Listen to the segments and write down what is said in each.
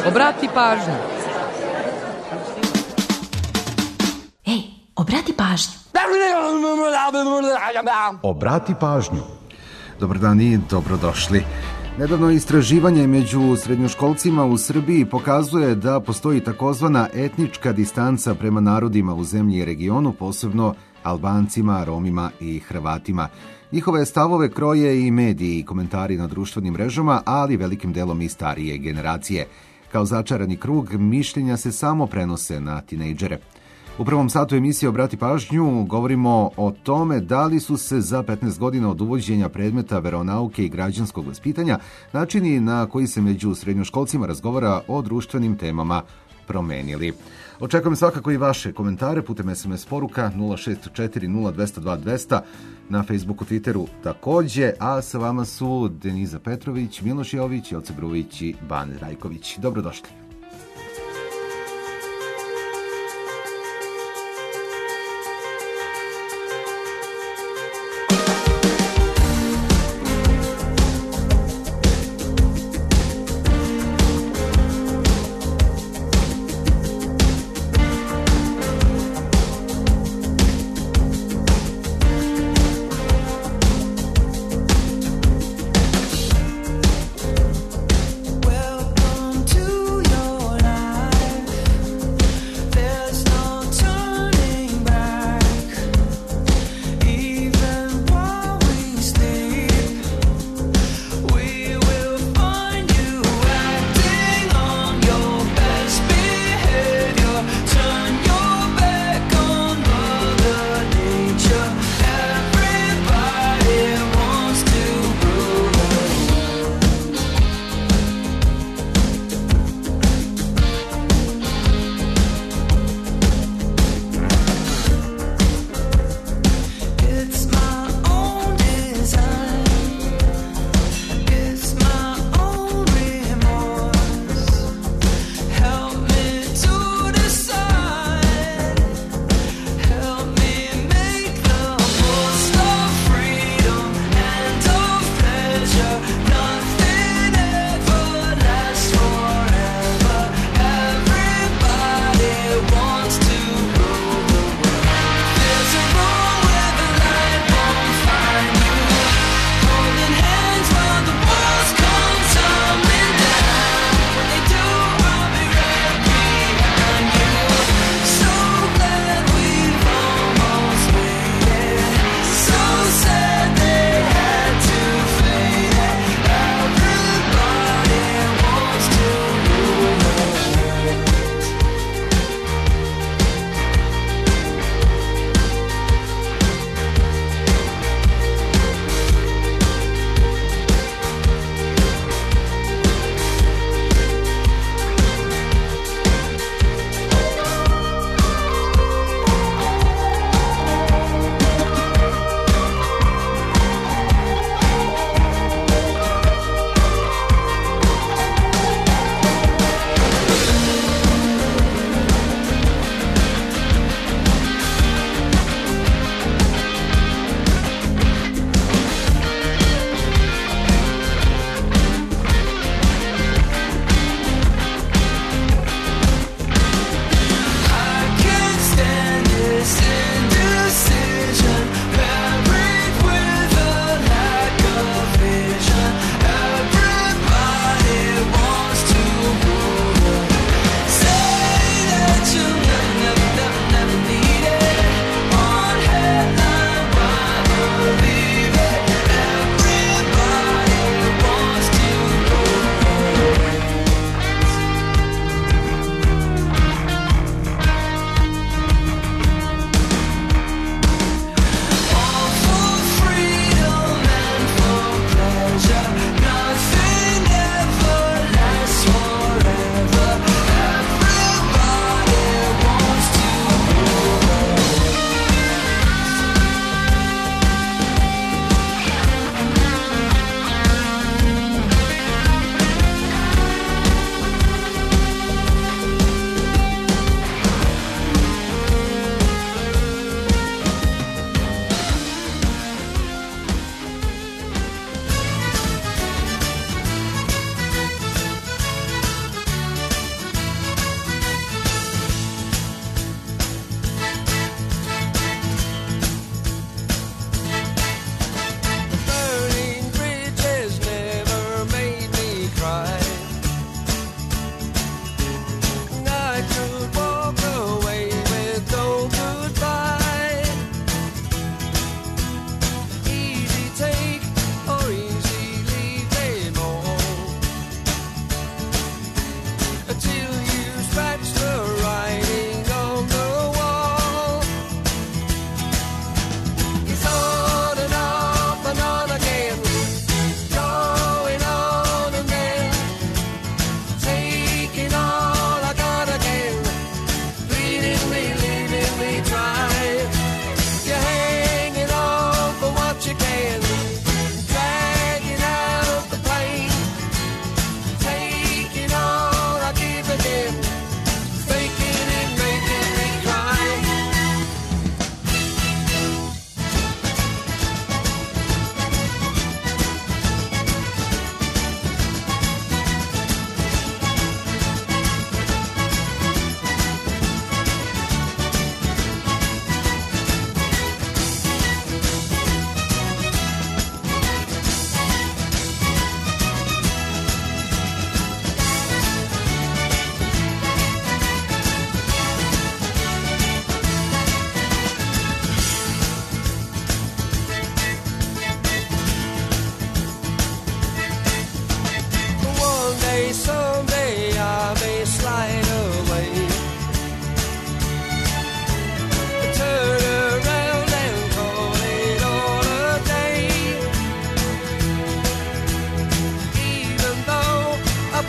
Obrati pažnju. Ej, obrati pažnju. Obrati pažnju. Dobar dan i dobrodošli. Nedavno istraživanje među srednjoškolcima u Srbiji pokazuje da postoji takozvana etnička distanca prema narodima u zemlji i regionu, posebno Albancima, Romima i Hrvatima. Njihove stavove kroje i mediji i komentari na društvenim mrežama, ali velikim delom i starije generacije. Kao začarani krug, mišljenja se samo prenose na tinejdžere. U prvom satu emisije Obrati pažnju govorimo o tome da li su se za 15 godina od uvođenja predmeta veronauke i građanskog vaspitanja načini na koji se među srednjoškolcima razgovara o društvenim temama promenili. Očekujem svakako i vaše komentare putem SMS poruka 064 0202 200, na Facebooku, Twitteru takođe, a sa vama su Deniza Petrović, Miloš Jović, Joce Grujić i Bane Rajković. Dobrodošli. Welcome to your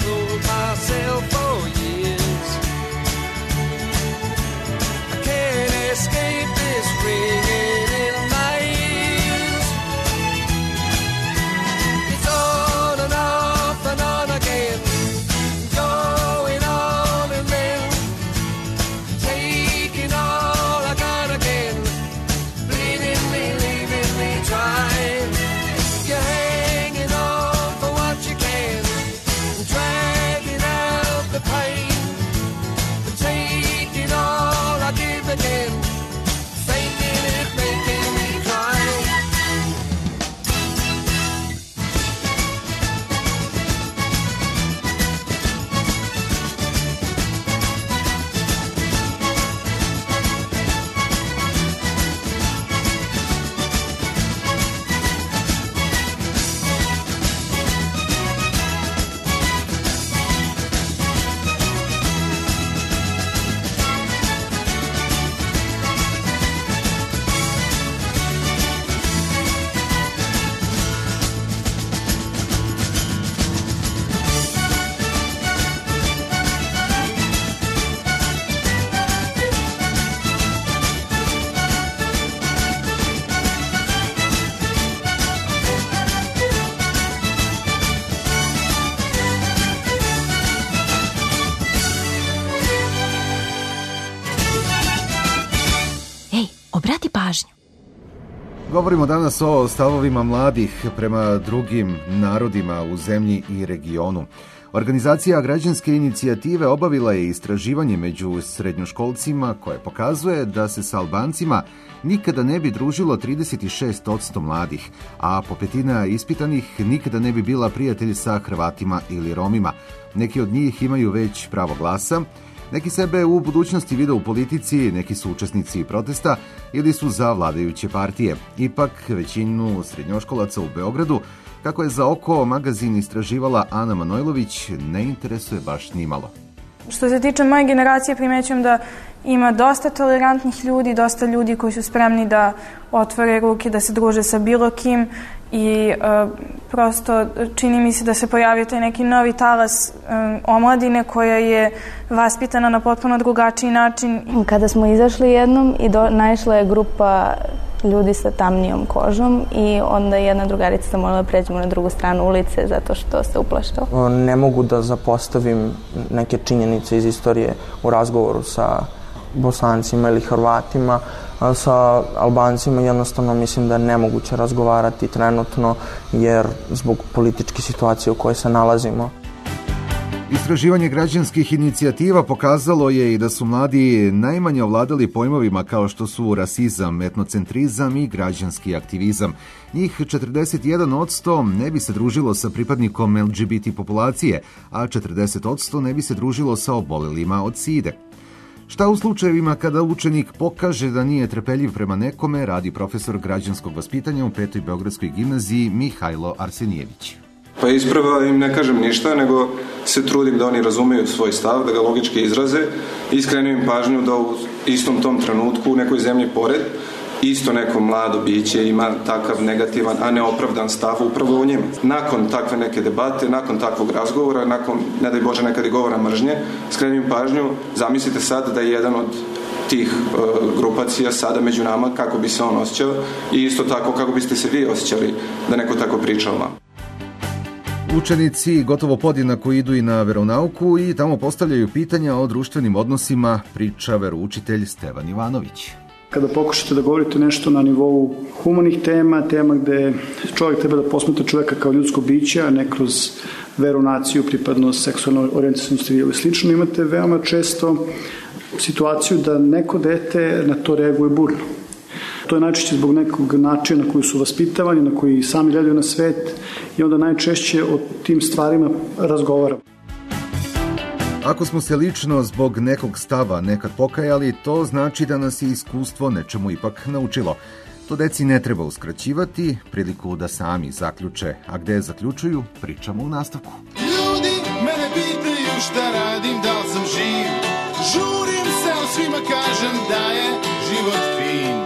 told myself for years, I can't escape this ringing in my ears. It's on and off and on again, going on and then taking all I got again, bleeding me, leaving me dry. You're hanging on for what you can, dragging out the pain, taking all I give again, faking it, making me cry. Ej, obrati pažnju. Govorimo danas o stavovima mladih prema drugim narodima u zemlji i regionu. Organizacija Građanske inicijative obavila je istraživanje među srednjoškolcima koje pokazuje da se sa Albancima nikada ne bi družilo 36% mladih, a po petina ispitanih nikada ne bi bila prijatelj sa Hrvatima ili Romima. Neki od njih imaju već pravo glasa, neki sebe u budućnosti vide u politici, neki su učesnici protesta ili su za vladajuće partije. Ipak, većinu srednjoškolaca u Beogradu, kako je za Oko magazin istraživala Ana Manojlović, ne interesuje baš nimalo. Što se tiče moje generacije, primećujem da ima dosta tolerantnih ljudi, dosta ljudi koji su spremni da otvore ruke, da se druže sa bilo kim i prosto čini mi se da se pojavio taj neki novi talas omladine koja je vaspitana na potpuno drugačiji način. Kada smo izašli jednom i naišla je grupa ljudi sa tamnijom kožom i onda jedna drugarica zamolila da pređemo na drugu stranu ulice zato što se uplašila. Ne mogu da zapostavim neke činjenice iz istorije u razgovoru sa Bosancima ili Hrvatima, a sa Albancima jednostavno mislim da je nemoguće razgovarati trenutno jer zbog političke situacije u kojoj se nalazimo. Istraživanje građanskih inicijativa pokazalo je i da su mladi najmanje ovladali pojmovima kao što su rasizam, etnocentrizam i građanski aktivizam. Njih 41% ne bi se družilo sa pripadnikom LGBT populacije, a 40% ne bi se družilo sa obolelima od side. Šta u slučajevima kada učenik pokaže da nije trpeljiv prema nekome, radi profesor građanskog vaspitanja u 5. Beogradskoj gimnaziji Mihajlo Arsenijević. Pa isprava im ne kažem ništa, nego se trudim da oni razumeju svoj stav, da ga logički izraze i skrenem im pažnju da u istom tom trenutku u nekoj zemlji pored isto neko mlado biće ima takav negativan, a neopravdan stav upravo u njima. Nakon takve neke debate, nakon takvog razgovora, nakon, ne daj Bože, nekad i govora mržnje, skrenem im pažnju, zamislite sad da je jedan od tih grupacija sada među nama, kako bi se on osjećao i isto tako kako biste se vi osjećali da neko tako priča o vama. Učenici gotovo podjednako idu i na veronauku i tamo postavljaju pitanja o društvenim odnosima, priča veroučitelj Stevan Ivanović. Kada pokušate da govorite nešto na nivou humanih tema gde čovjek treba da posmatra čovjeka kao ljudsko biće, a ne kroz veru, naciju, pripadnost, seksualnu orijentacijonost ili slično, imate veoma često situaciju da neko dete na to reaguje burno. To je najčešće zbog nekog načina na koji su vaspitavani, na koji sami gledaju na svet i onda najčešće o tim stvarima razgovaramo. Ako smo se lično zbog nekog stava nekad pokajali, to znači da nas je iskustvo nečemu ipak naučilo. To deci ne treba uskraćivati, priliku da sami zaključe, a gde zaključuju, pričamo u nastavku. Ljudi mene pitaju šta radim, da li sam živ. Žurim se, ali svima kažem da je život fin.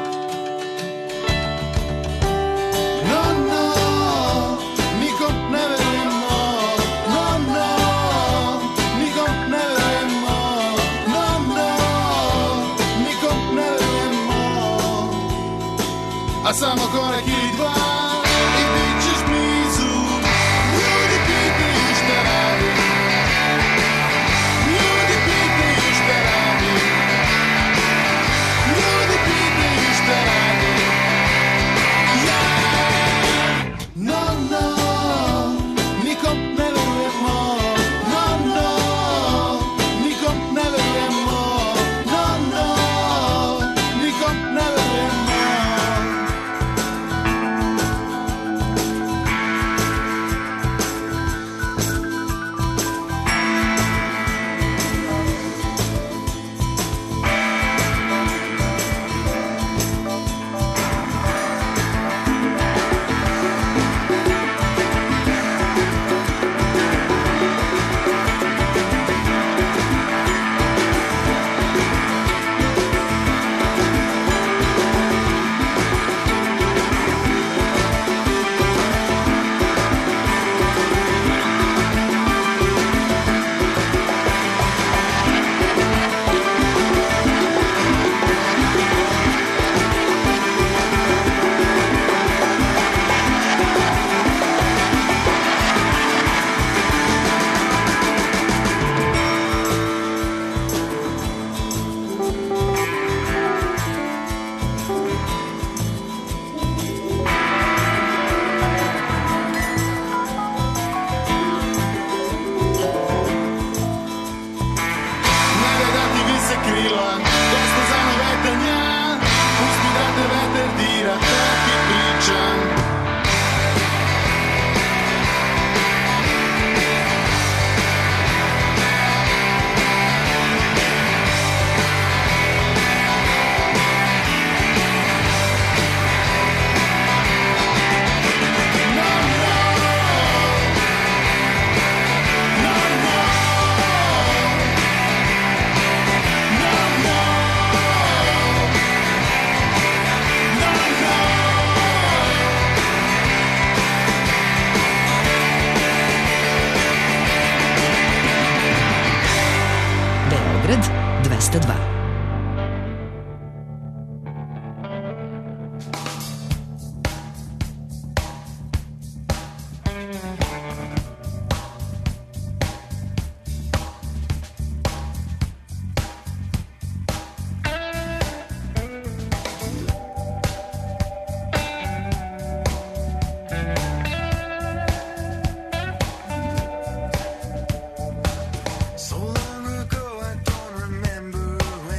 No, nikom ne verujemo. No, a samo korak ili dva i bit ćeš blizu. Ljudi pitaju šta radi, ljudi pitaju šta radi, ljudi pitaju šta radi. Ja, no, no, nikom ne verujemo, no, no, nikom ne verujemo, no, no, nikom ne verujemo. Beograd 202. So long ago, I don't remember when.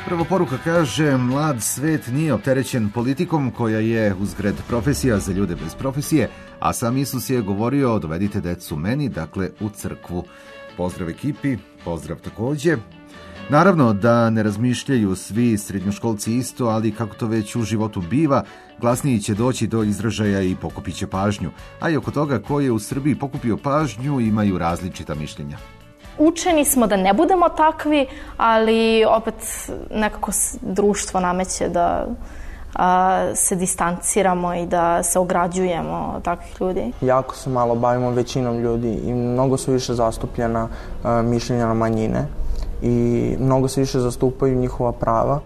Prva poruka kaže, mlad svet nije opterećen politikom koja je uzgred profesija za ljude bez profesije, a sam Isus je govorio, dovedite decu meni, dakle u crkvu. Pozdrav ekipi, pozdrav takođe. Naravno da ne razmišljaju svi srednjoškolci isto, ali kako to već u životu biva, glasniji će doći do izražaja i pokupit će pažnju. A i oko toga ko je u Srbiji pokupio pažnju imaju različita mišljenja. Učeni smo da ne budemo takvi, ali opet nekako društvo nameće da se distanciramo i da se ograđujemo od takvih ljudi. Jako se malo bavimo većinom ljudi i mnogo su više zastupljena mišljenja na manjine i mnogo se više zastupaju njihova prava.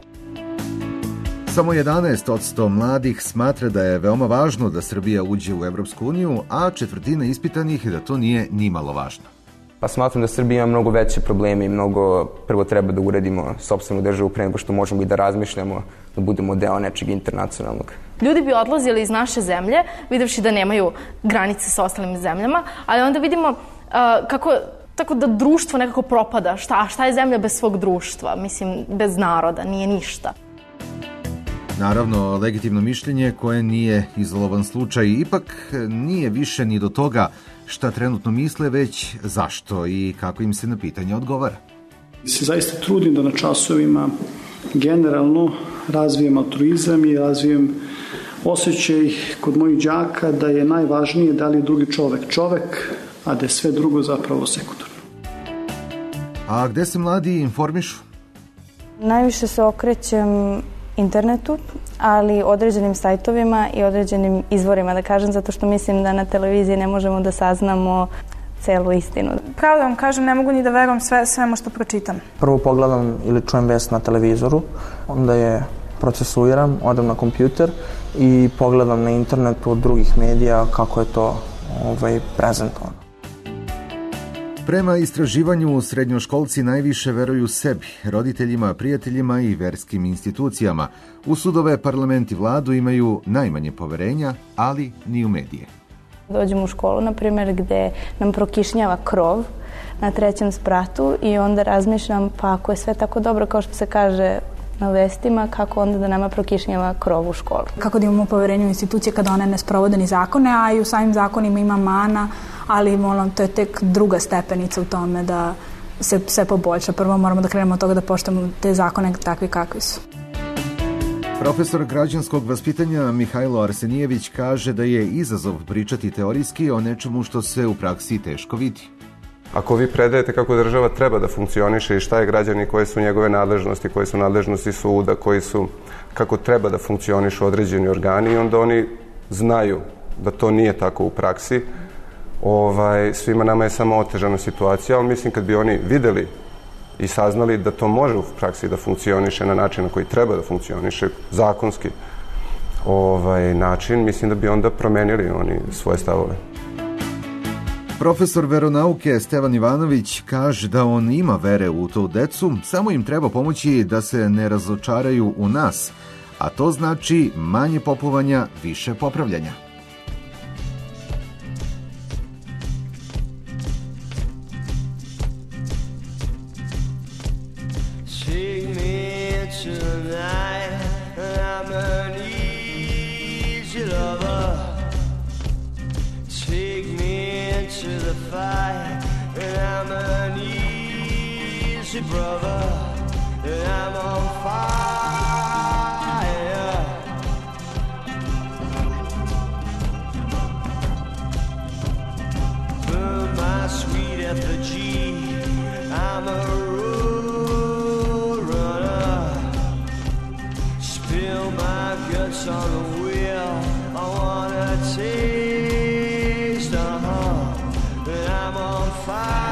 Samo 11% mladih smatra da je veoma važno da Srbija uđe u Evropsku uniju, a četvrtina ispitanih da to nije nimalo važno. Pa smatram da Srbija ima mnogo veće probleme i mnogo prvo treba da uredimo sopstvenu državu pre nego što možemo i da razmišljamo da budemo deo nečeg internacionalnog. Ljudi bi odlazili iz naše zemlje, videvši da nemaju granice sa ostalim zemljama, ali onda vidimo kako tako da društvo nekako propada. Šta je zemlja bez svog društva? Mislim, bez naroda, nije ništa. Naravno, legitimno mišljenje koje nije izolovan slučaj, ipak nije više ni do toga šta trenutno misle, već zašto i kako im se na pitanje odgovara. Se zaista trudim da na časovima generalno razvijem altruizam i razvijem osjećaj kod mojih đaka da je najvažnije da li je drugi čovek, a da je sve drugo zapravo sekundarno. A gde se mladi informišu? Najviše se okrećem internetu, ali određenim sajtovima i određenim izvorima, da kažem, zato što mislim da na televiziji ne možemo da saznamo celu istinu. Pravo da vam kažem, ne mogu ni da verujem svemu što pročitam. Prvo pogledam ili čujem vest na televizoru, onda je procesuiram, odem na kompjuter i pogledam na internetu od drugih medija kako je to prezentovano. Prema istraživanju, srednjoškolci najviše veruju sebi, roditeljima, prijateljima i verskim institucijama. U sudove, parlament i vladu imaju najmanje poverenja, ali ni u medije. Dođem u školu, na primjer, gde nam prokišnjava krov na 3. spratu i onda razmišljam, pa ako je sve tako dobro kao što se kaže na vestima, kako onda da nama prokišnjava krov u školu. Kako da imamo poverenje u institucije kada one ne sprovode ni zakone, a i u samim zakonima ima mana, ali to je tek druga stepenica u tome da se sve poboljša. Prvo moramo da krenemo od toga da poštujemo te zakone takvi kakvi su. Profesor građanskog vaspitanja Mihajlo Arsenijević kaže da je izazov pričati teorijski o nečemu što se u praksi teško vidi. Ako vi predajete kako država treba da funkcioniše i šta je građani, koje su njegove nadležnosti, koje su nadležnosti suda, kako treba da funkcionišu određeni organi, onda oni znaju da to nije tako u praksi. Svima nama je samo otežana situacija, ali mislim kad bi oni videli i saznali da to može u praksi da funkcioniše na način na koji treba da funkcioniše, zakonski način, mislim da bi onda promenili oni svoje stavove. Profesor veronauke Stevan Ivanović kaže da on ima vere u tu decu, samo im treba pomoći da se ne razočaraju u nas, a to znači manje popovanja, više popravljanja. Brother, and I'm on fire. Burn my sweet effigy. I'm a road runner. Spill my guts on the wheel. I wanna taste, and I'm on fire.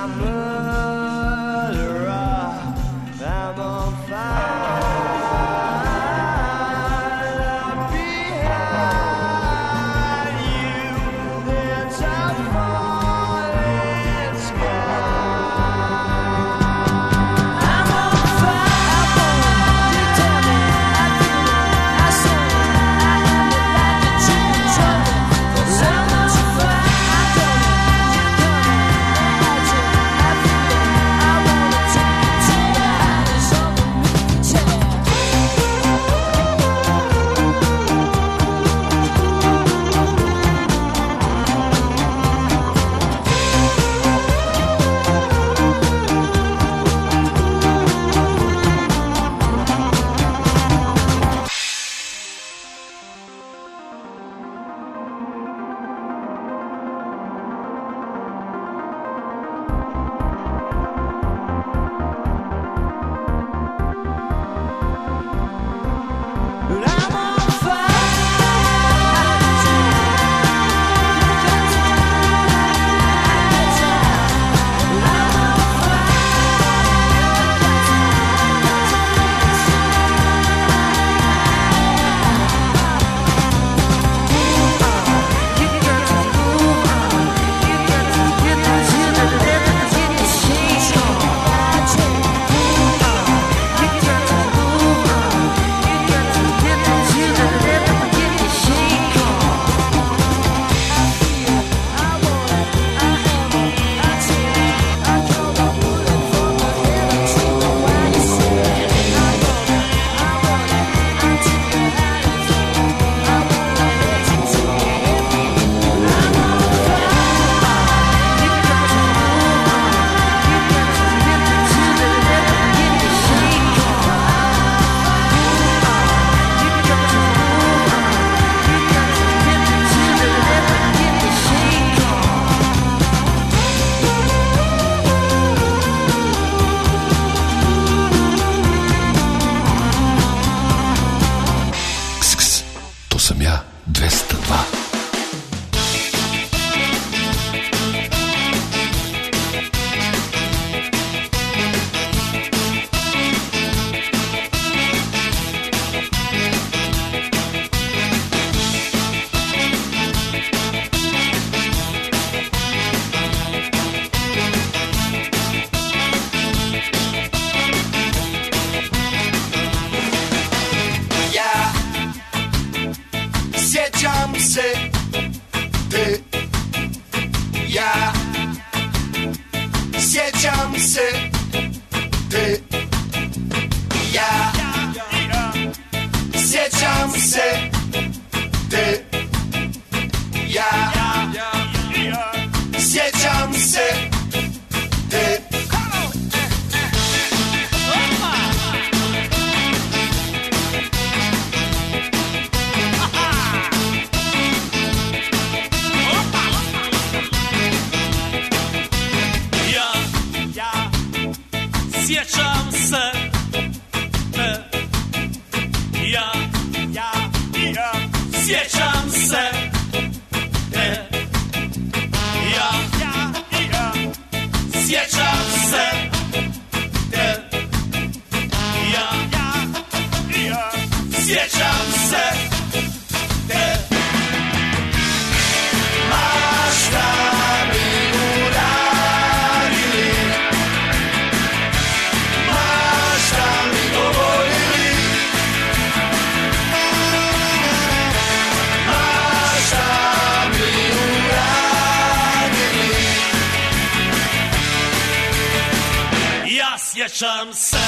Sjećam se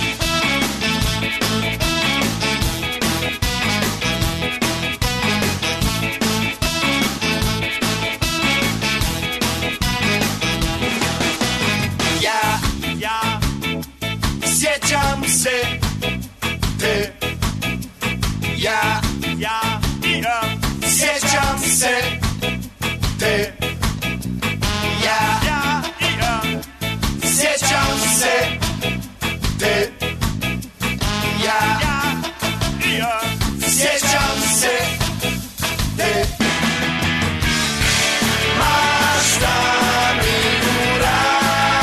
sjećam se te sjećam se te sjećam se te sjećam se te ma šta mi uradili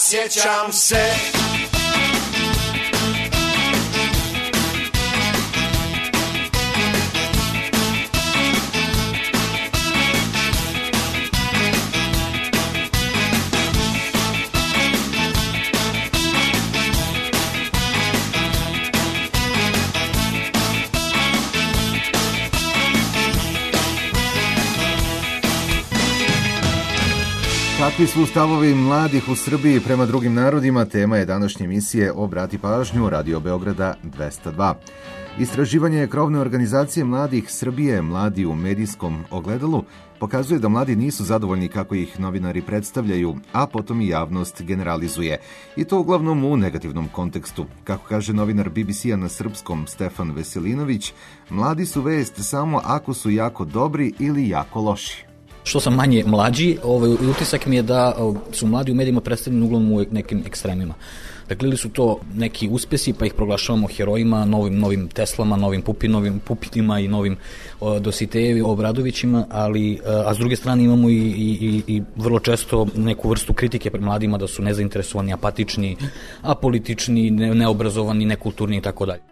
sjećam se. Kakvi su stavovi mladih u Srbiji prema drugim narodima? Tema je današnje emisije Obrati pažnju Radio Beograda 202. Istraživanje krovne organizacije mladih Srbije, Mladi u medijskom ogledalu, pokazuje da mladi nisu zadovoljni kako ih novinari predstavljaju, a potom i javnost generalizuje. I to uglavnom u negativnom kontekstu. Kako kaže novinar BBC-a na srpskom Stefan Veselinović, mladi su vest samo ako su jako dobri ili jako loši. Što sam manje mlađi, utisak mi je da su mladi u medijima predstavljeni uglavnom u nekim ekstremima. Dakle, ili su to neki uspesi, pa ih proglašavamo herojima, novim Teslama, novim Pupitima i novim Dositejevi, Obradovićima, a s druge strane imamo i vrlo često neku vrstu kritike pred mladima da su nezainteresovani, apatični, apolitični, neobrazovani, nekulturni i tako dalje.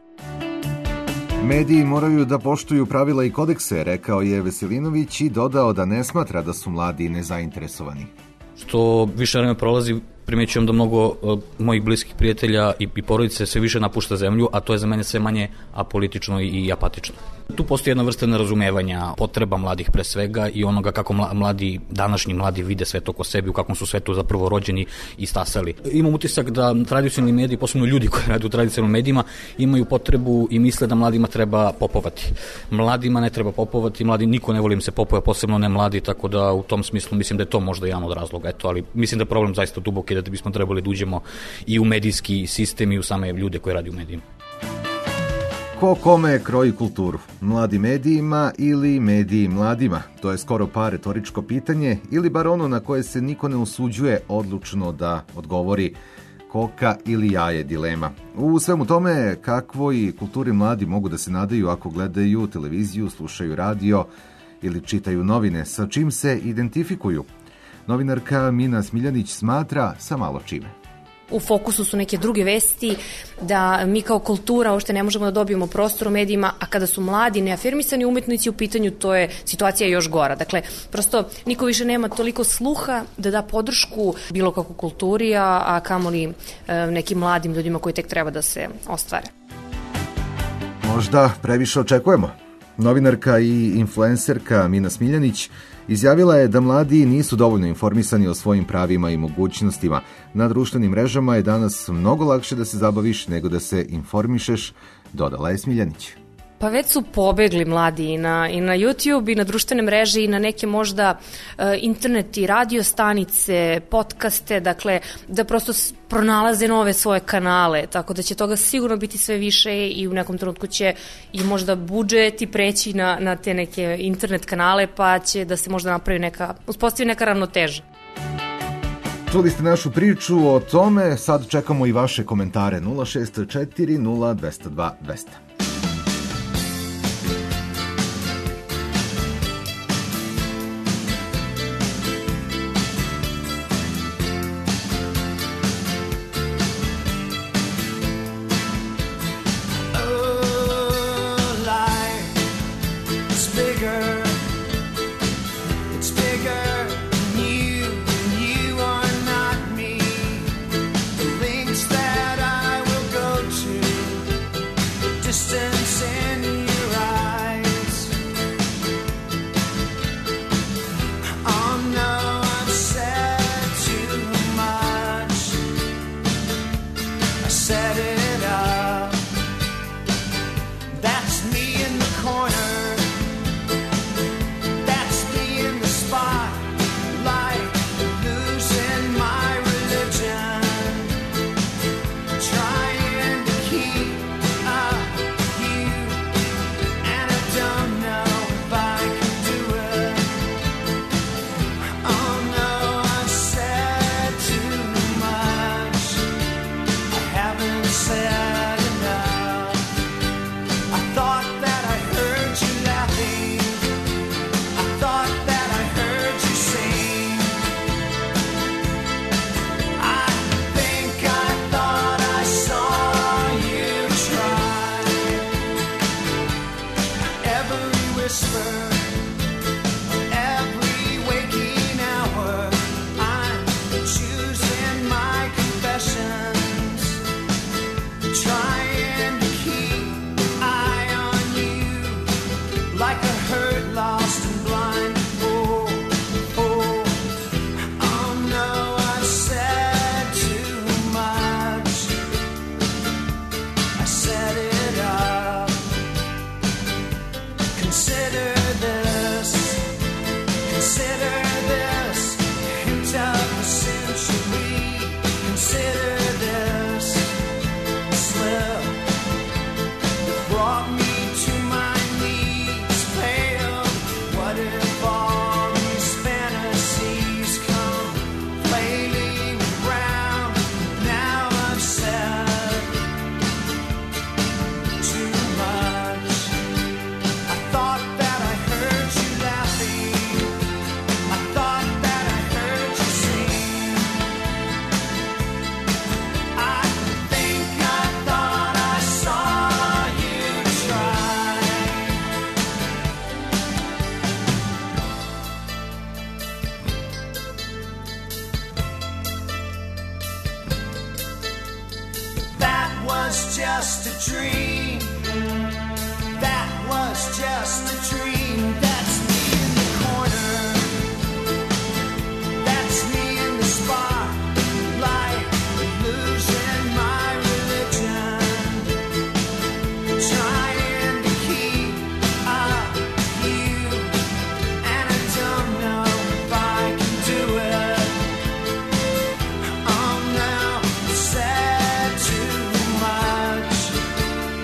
Mediji moraju da poštuju pravila i kodekse, rekao je Veselinović i dodao da ne smatra da su mladi nezainteresovani. Što više vreme prolazi, primećujem da mnogo mojih bliskih prijatelja i porodice sve više napušta zemlju, a to je za mene sve manje apolitično i apatično. Tu postoji jedna vrsta nerazumevanja potreba mladih pre svega i onoga kako današnji mladi vide svet oko sebi, u kakvom su svetu zapravo rođeni i stasali. Imam utisak da tradicionalni mediji, posebno ljudi koji rade u tradicionalnim medijima, imaju potrebu i misle da mladima treba popovati. Mladima ne treba popovati, niko ne voli im se popove, posebno ne mladi, tako da u tom smislu mislim da je to možda jedan od razloga. Ali mislim da je problem zaista dubok i da bismo trebali da uđemo i u medijski sistem i u same ljude koji radi u medijima. Ko kome kroji kulturu? Mladi medijima ili mediji mladima? To je skoro pa retoričko pitanje ili bar ono na koje se niko ne usuđuje odlučno da odgovori. Koka ili jaje dilema. U svemu tome, kakvoj kulturi mladi mogu da se nadaju ako gledaju televiziju, slušaju radio ili čitaju novine, sa čim se identifikuju? Novinarka Mina Smiljanić smatra sa malo čime. U fokusu su neke druge vesti, da mi kao kultura uopšte ne možemo da dobijemo prostor u medijima, a kada su mladi, neafirmisani umetnici u pitanju, to je situacija još gora. Dakle, prosto niko više nema toliko sluha da da podršku bilo kako kulturi, a kamoli nekim mladim ljudima koji tek treba da se ostvare. Možda previše očekujemo. Novinarka i influencerka Mina Smiljanić izjavila je da mladi nisu dovoljno informisani o svojim pravima i mogućnostima. Na društvenim mrežama je danas mnogo lakše da se zabaviš nego da se informišeš, dodala je Smiljanić. Pa već su pobegli mladi i na YouTube i na društvene mreže i na neke možda internet i radio stanice, podcaste, dakle da prosto pronalaze nove svoje kanale, tako da će toga sigurno biti sve više i u nekom trenutku će i možda budžet i preći na te neke internet kanale, pa će da se možda uspostavi neka ravnoteža. Čuli ste našu priču o tome, sad čekamo i vaše komentare 064 0202 200. Just whisper every waking hour. I'm choosing my confessions, trying to keep eye on you like a hurt, lost and blind. Oh, oh, oh no, I said too much. I set it up. Consider this, hint of the century. Consider this slip brought me to my knees, pale. What if all these fantasies come flailing around? Now I've said too much. I thought that I heard you laughing. I thought that I heard you sing. I think I thought I saw you try. That was just a dream. That was just a dream. That's me in the corner. That's me in the spotlight, losing my religion, trying to keep up you, and I don't know if I can do it. Oh no, I said too much.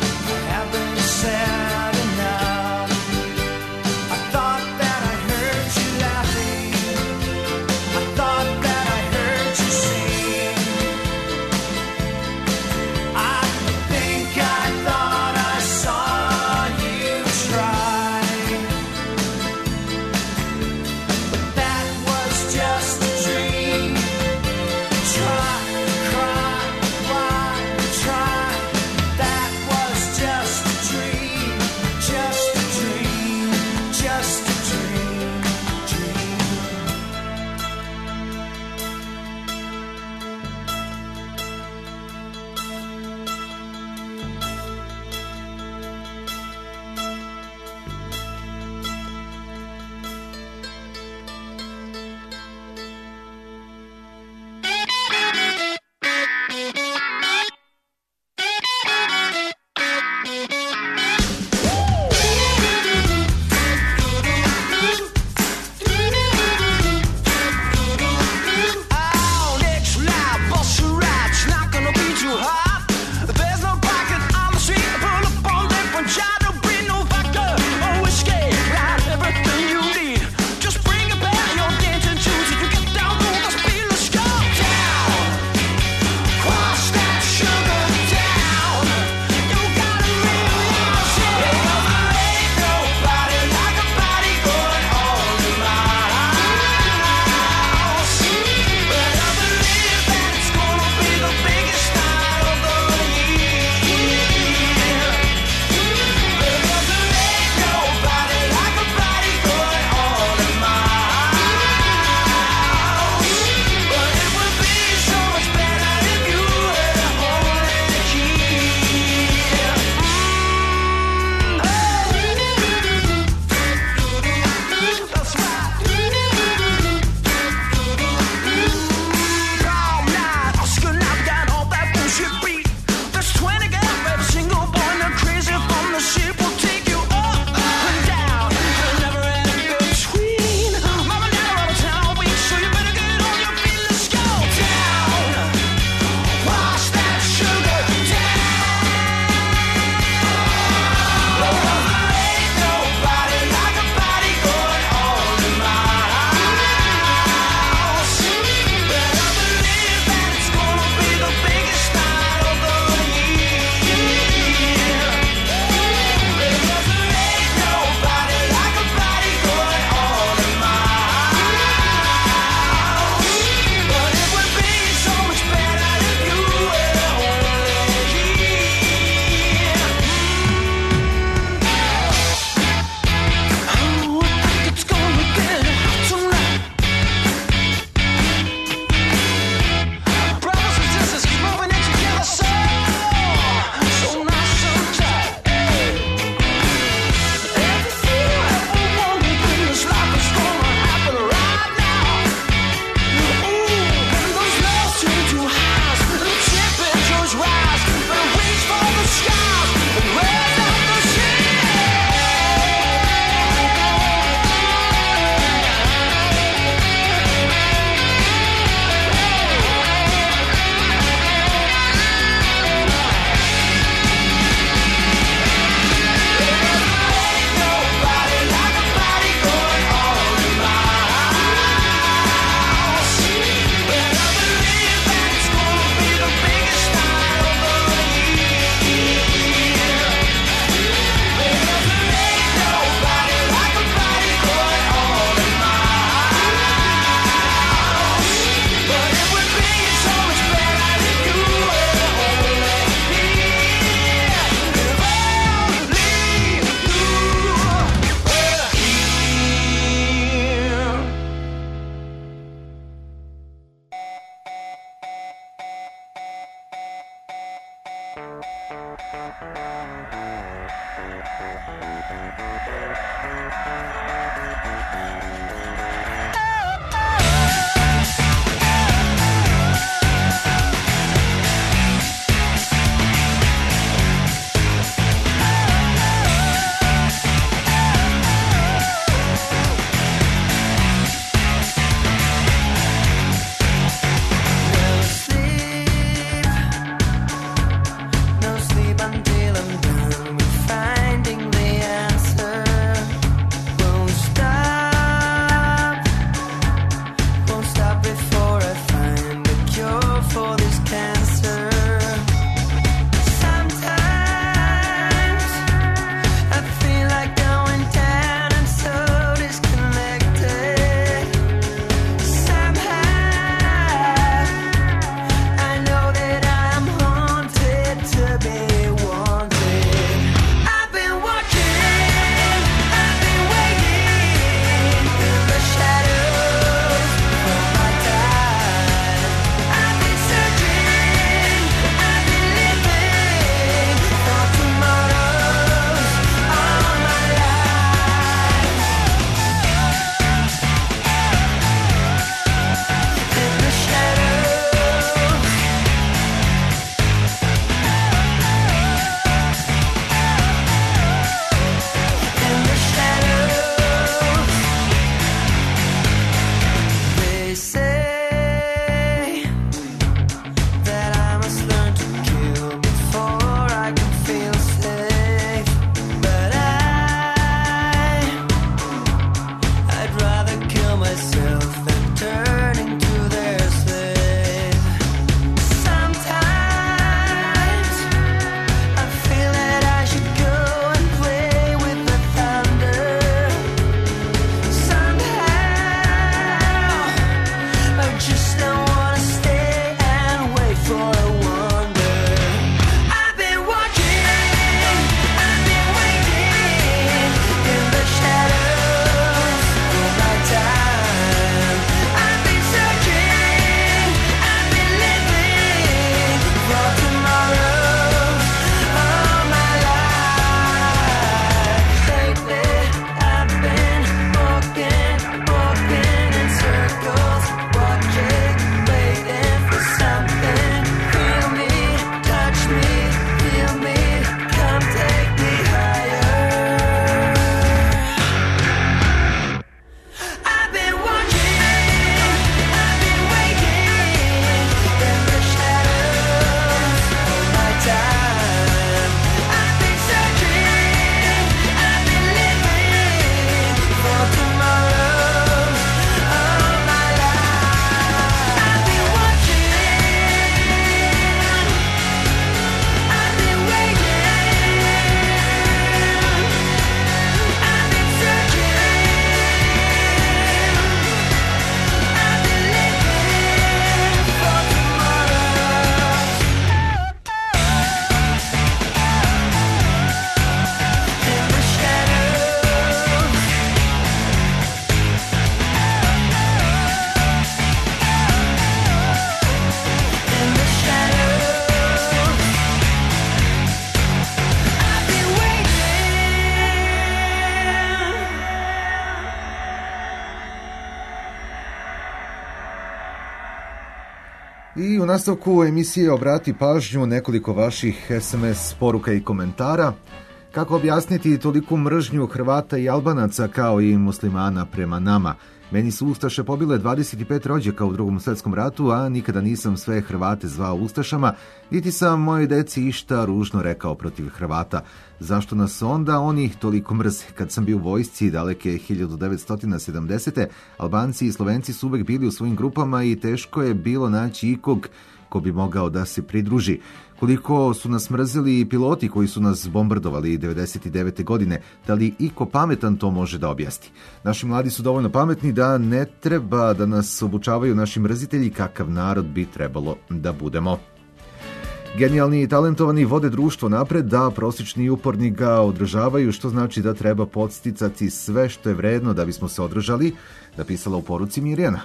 I u nastavku emisije obrati pažnju nekoliko vaših SMS poruka i komentara. Kako objasniti toliku mržnju Hrvata i Albanaca kao i muslimana prema nama? Meni su Ustaše pobile 25 rođaka u Drugom svjetskom ratu, a nikada nisam sve Hrvate zvao Ustašama, niti sam mojoj deci išta ružno rekao protiv Hrvata. Zašto nas onda oni toliko mrze? Kad sam bio u vojsci daleke 1970. Albanci i Slovenci su uvek bili u svojim grupama i teško je bilo naći ikog ko bi mogao da se pridruži. Koliko su nas mrzeli i piloti koji su nas bombardovali 99. godine, da li iko pametan to može da objasni? Naši mladi su dovoljno pametni da ne treba da nas obučavaju naši mrzitelji kakav narod bi trebalo da budemo. Genijalni i talentovani vode društvo napred, da prosječni i uporni ga održavaju, što znači da treba podsticati sve što je vredno da bismo se održali, napisala u poruci Mirjana.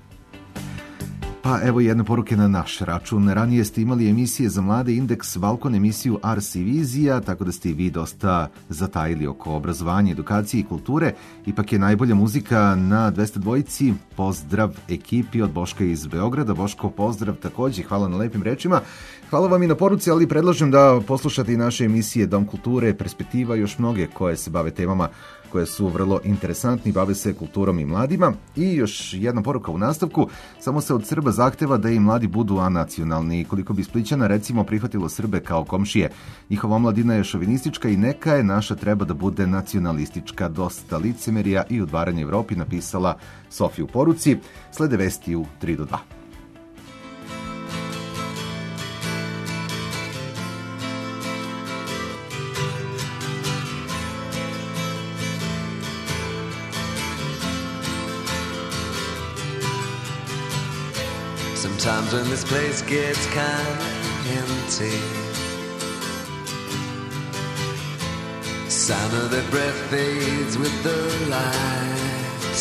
Pa evo jedne poruke na naš račun. Ranije ste imali emisije za mlade Indeks, Balkon, emisiju Ars i Vizija, tako da ste i vi dosta zatajili oko obrazovanja, edukacije i kulture. Ipak je najbolja muzika na 202. Pozdrav ekipi od Boška iz Beograda. Boško, pozdrav također, hvala na lepim rečima. Hvala vam i na poruci, ali predlažem da poslušate i naše emisije Dom kulture, Perspektiva, još mnoge koje se bave temama koje su vrlo interesantni, bave se kulturom i mladima. I još jedna poruka u nastavku, samo se od Srba zahteva da i mladi budu anacionalni. Koliko bi Splićana recimo prihvatilo Srbe kao komšije, njihova omladina je šovinistička i neka je, naša treba da bude nacionalistička. Dosta licemerija i udvaranje Evropi, napisala Sofija u poruci. Slede vesti u 3 do 2. Sometimes when this place gets kind of empty, sound of their breath fades with the light.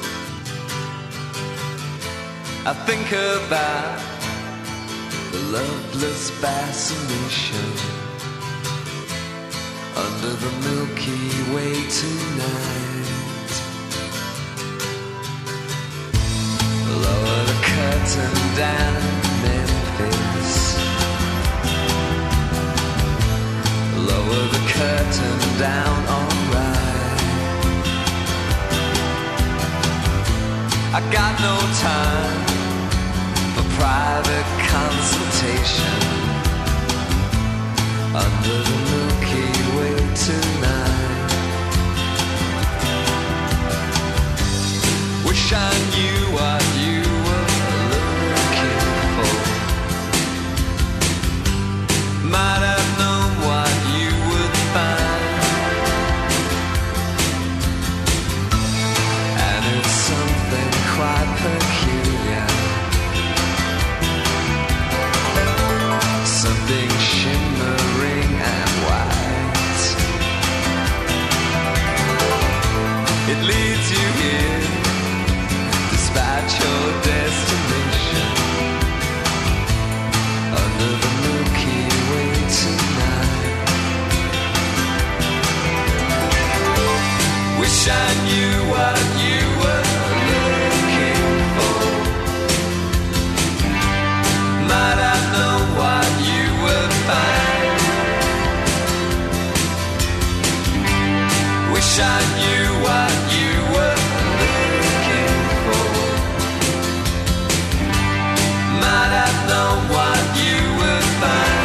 I think about the loveless fascination under the Milky Way tonight. Lower the curtain down Memphis, lower the curtain down, alright. I got no time for private consultation under the Milky Way tonight. Wish I knew what you were looking for, might have known what you would find, and it's something quite peculiar, something shimmering and white. It leads you here, despite your destination, under the Milky Way tonight. Wish I knew what you were looking for, might have known what you would find. Wish I knew what you were looking for, might have known what you would find.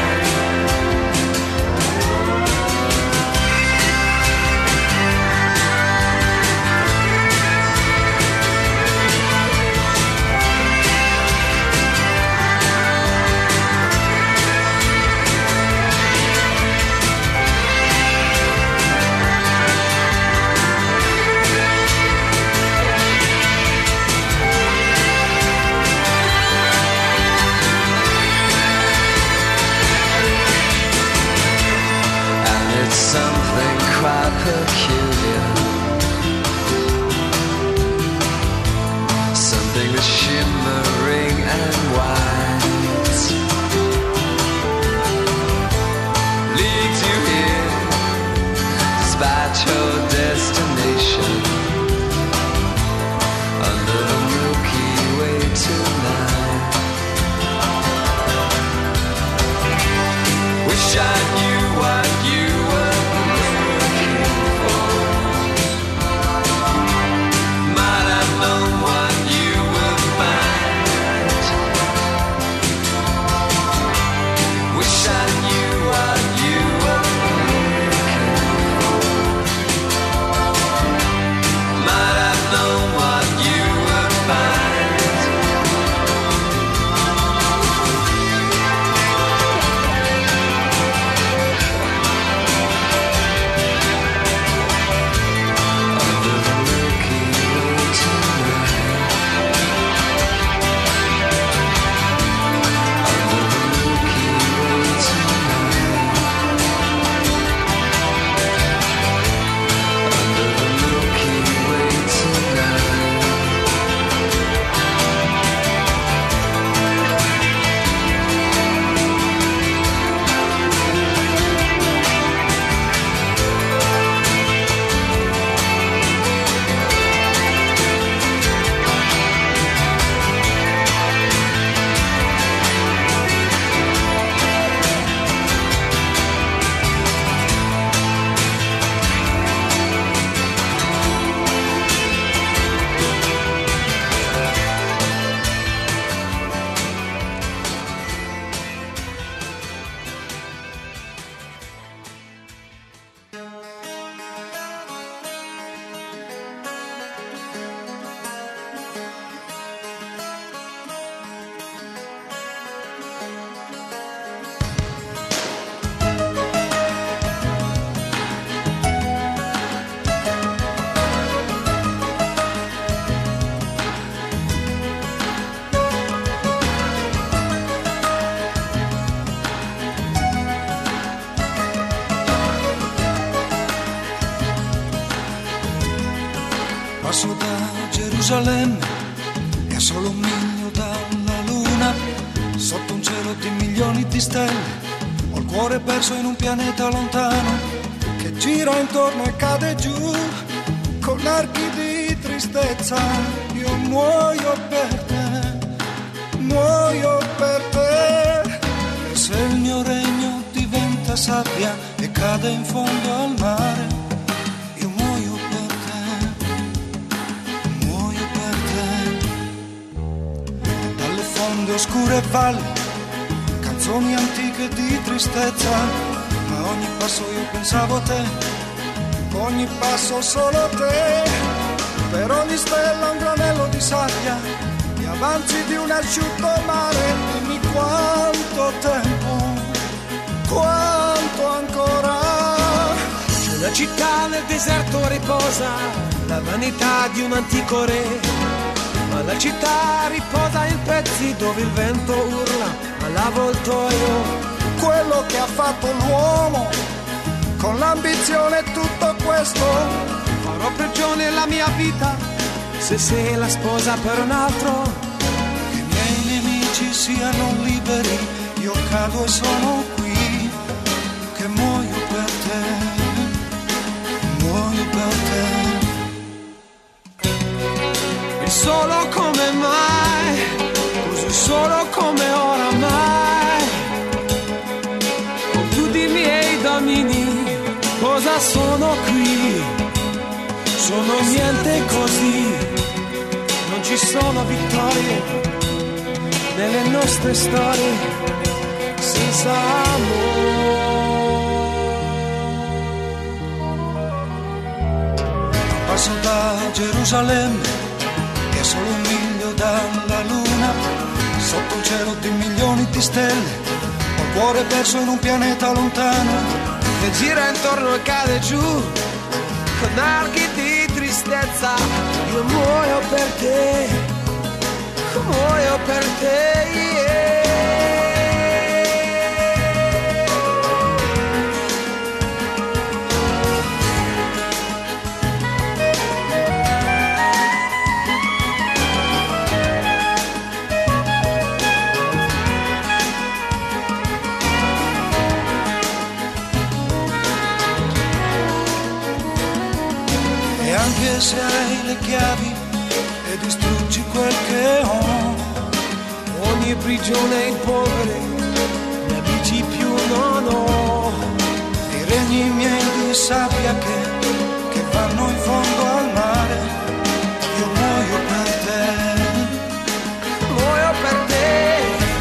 Passo da Gerusalemme, che è solo un miglio dalla luna, sotto un cielo di milioni di stelle. Ho il cuore perso in un pianeta lontano, che gira intorno e cade giù, con archi di tristezza. Io muoio per te, muoio per te. E se il mio regno diventa sabbia e cade in fondo al mare, io muoio per te, muoio per te. Dalle fonde oscure valli, canzoni antiche di tristezza, ma ogni passo io pensavo a te, ogni passo solo te. Per ogni stella un granello di sabbia, gli avanzi di un asciutto mare. Dimmi quanto tempo, quanto ancora. C'è una città nel deserto riposa, la vanità di un antico re, ma la città riposa in pezzi dove il vento urla all'avvoltoio. Quello che ha fatto l'uomo, con l'ambizione e tutto questo. Farò prigione la mia vita, se sei la sposa per un altro. Che i miei nemici siano liberi, io cado e sono qui, che muoio per te, muoio per te. E solo come mai, così solo come oramai, con tutti i miei domini, cosa sono qui? Sono niente così, non ci sono vittorie nelle nostre storie senza amore. Passo da Gerusalemme, che è solo un miglio dalla luna, sotto un cielo di milioni di stelle. Ho il cuore perso in un pianeta lontano, che gira intorno e cade giù, con archi di tristezza. Io muoio per te, muoio per te, yeah. Anche se hai le chiavi e distruggi quel che ho, ogni prigione in polvere, ne amici più non ho. I regni miei di sabbia che vanno in fondo al mare, io muoio per te, muoio per te.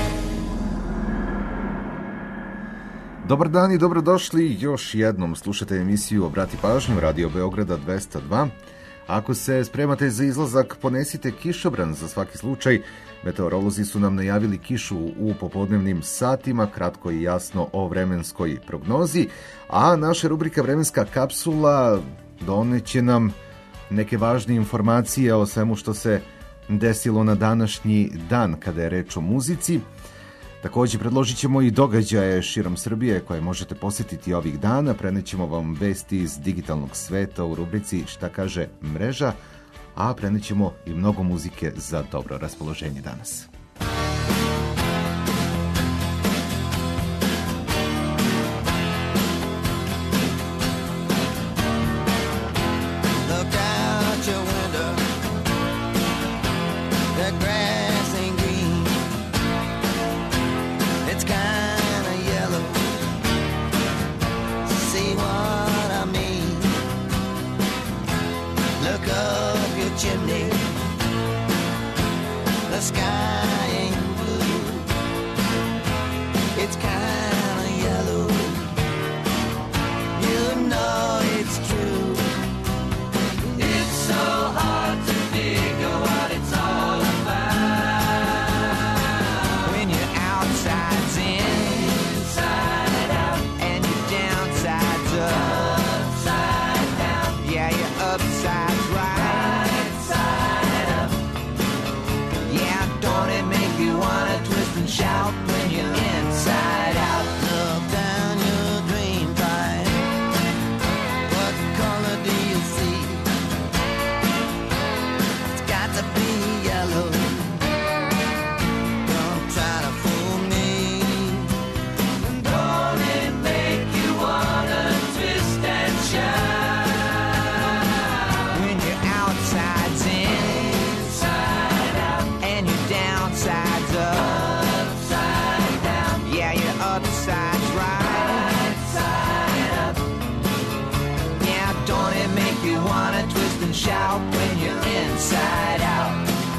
Dobar dan i dobrodošli. Još jednom slušate emisiju Obrati pažnju Radio Beograda 202. Ako se spremate za izlazak, ponesite kišobran za svaki slučaj. Meteorolozi su nam najavili kišu u popodnevnim satima, kratko i jasno o vremenskoj prognozi, a naša rubrika Vremenska kapsula doneće nam neke važne informacije o svemu što se desilo na današnji dan kada je reč o muzici. Također predložit ćemo i događaje širom Srbije koje možete posjetiti ovih dana. Prenećemo vam vesti iz digitalnog sveta u rubrici Šta kaže mreža, a prenećemo i mnogo muzike za dobro raspoloženje danas. inside out.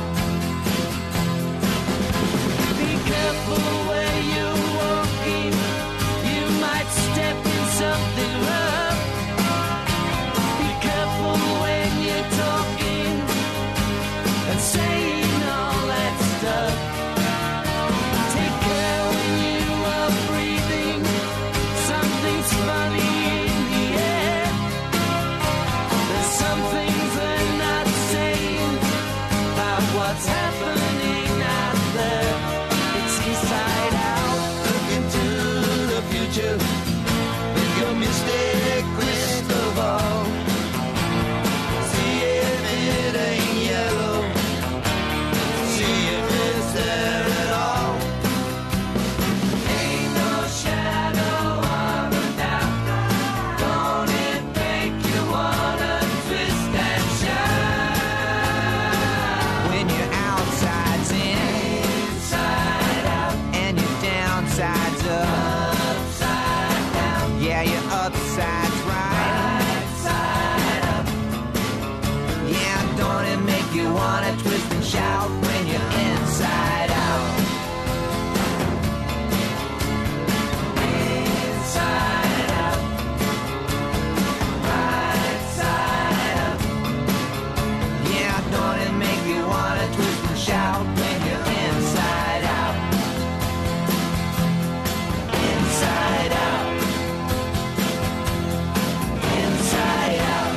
Be careful where you're walking, you might step in something rough. Be careful when you're talking and saying all that stuff. Take care when you are breathing, something's funny in the air. There's some things they're not saying about what's happening out there. It's inside out. Look into the future with your mystic crystal ball. See if it ain't yellow, see if it's there at all. Ain't no shadow of a doubt. Don't it make you wanna twist and shout? When your outside's in, inside out, and your downside's upside down. Yeah, your upside's right side up. Yeah, don't it make you wanna twist and shout when you're inside out? Inside out, right side up. Yeah, don't it make you wanna twist and shout when you're inside out? Inside out, inside out.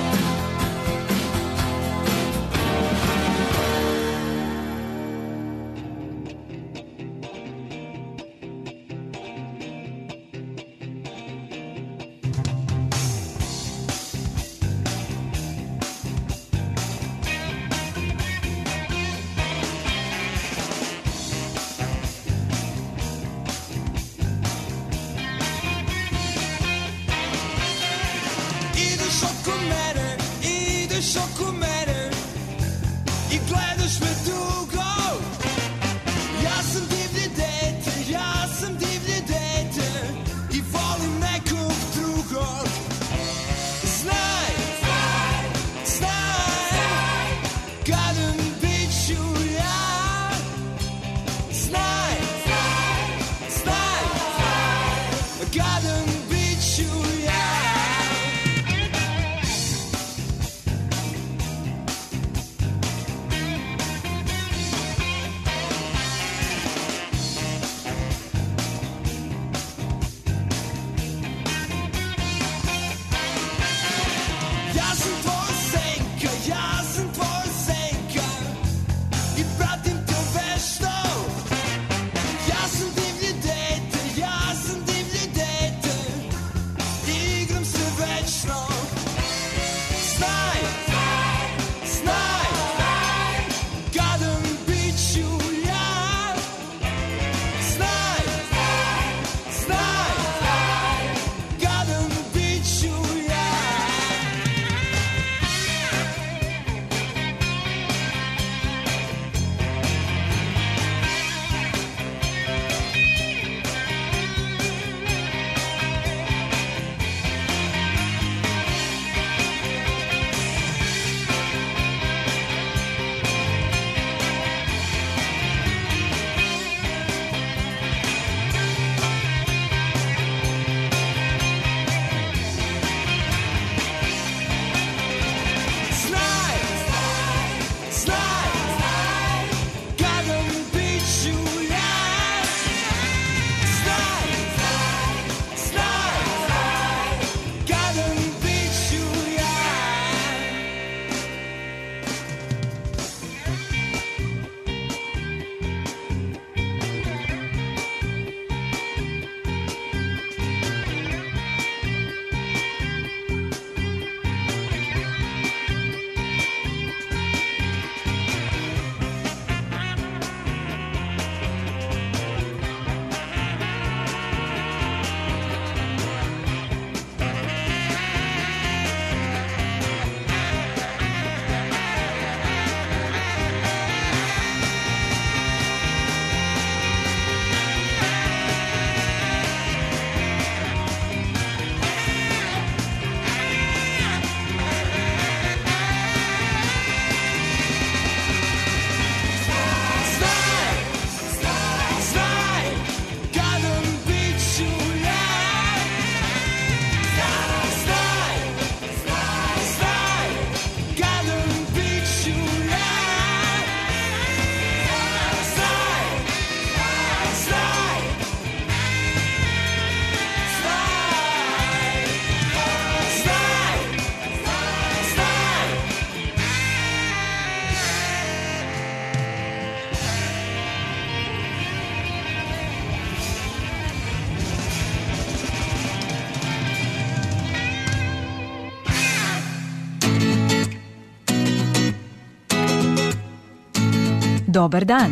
Ideš oko mene i gledaš me dugo. Ja sam divlje dete, ja sam divlje dete i volim nekog drugog. Znaj, znaj, gadem bit ću ja. Znaj, znaj, gadem bit ću ja. Dobar dan.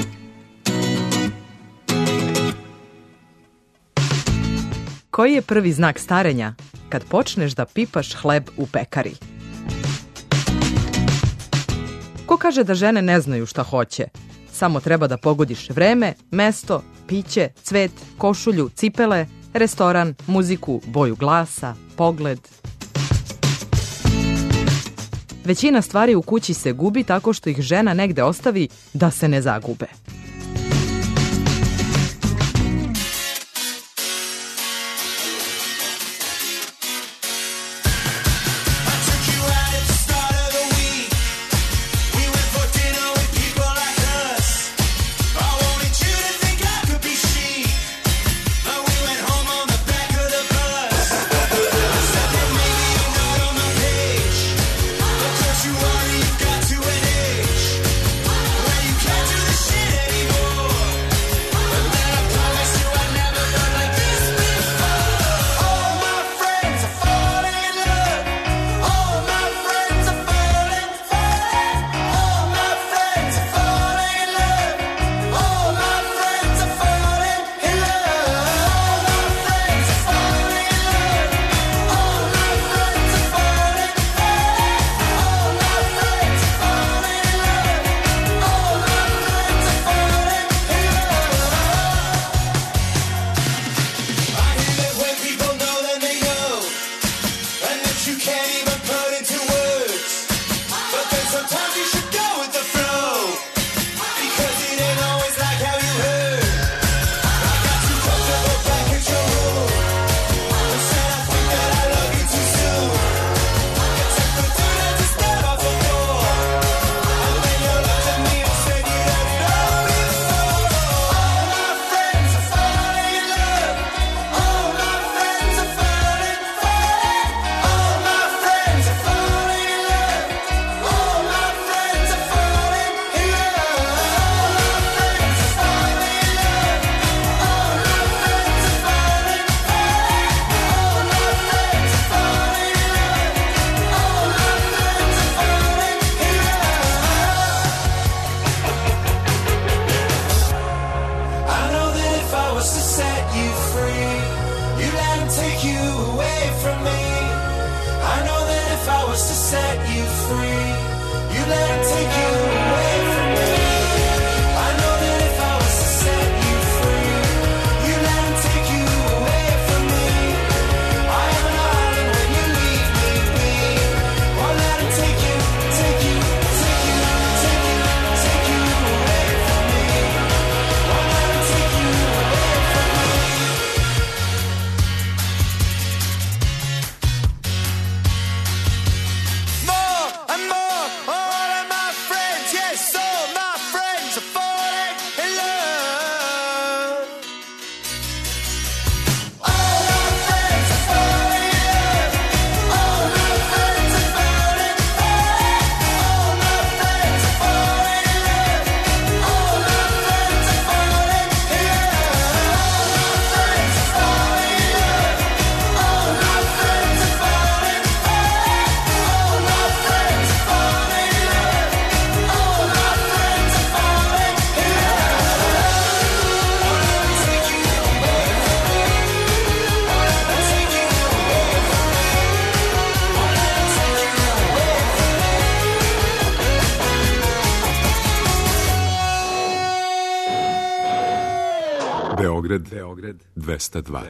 Koji je prvi znak starenja kad počneš da pipaš hleb u pekari? Ko kaže da žene ne znaju šta hoće? Samo treba da pogodiš vreme, mesto, piće, cvet, košulju, cipele, restoran, muziku, boju glasa, pogled. Većina stvari u kući se gubi tako što ih žena negde ostavi da se ne zagube. Beograd 202.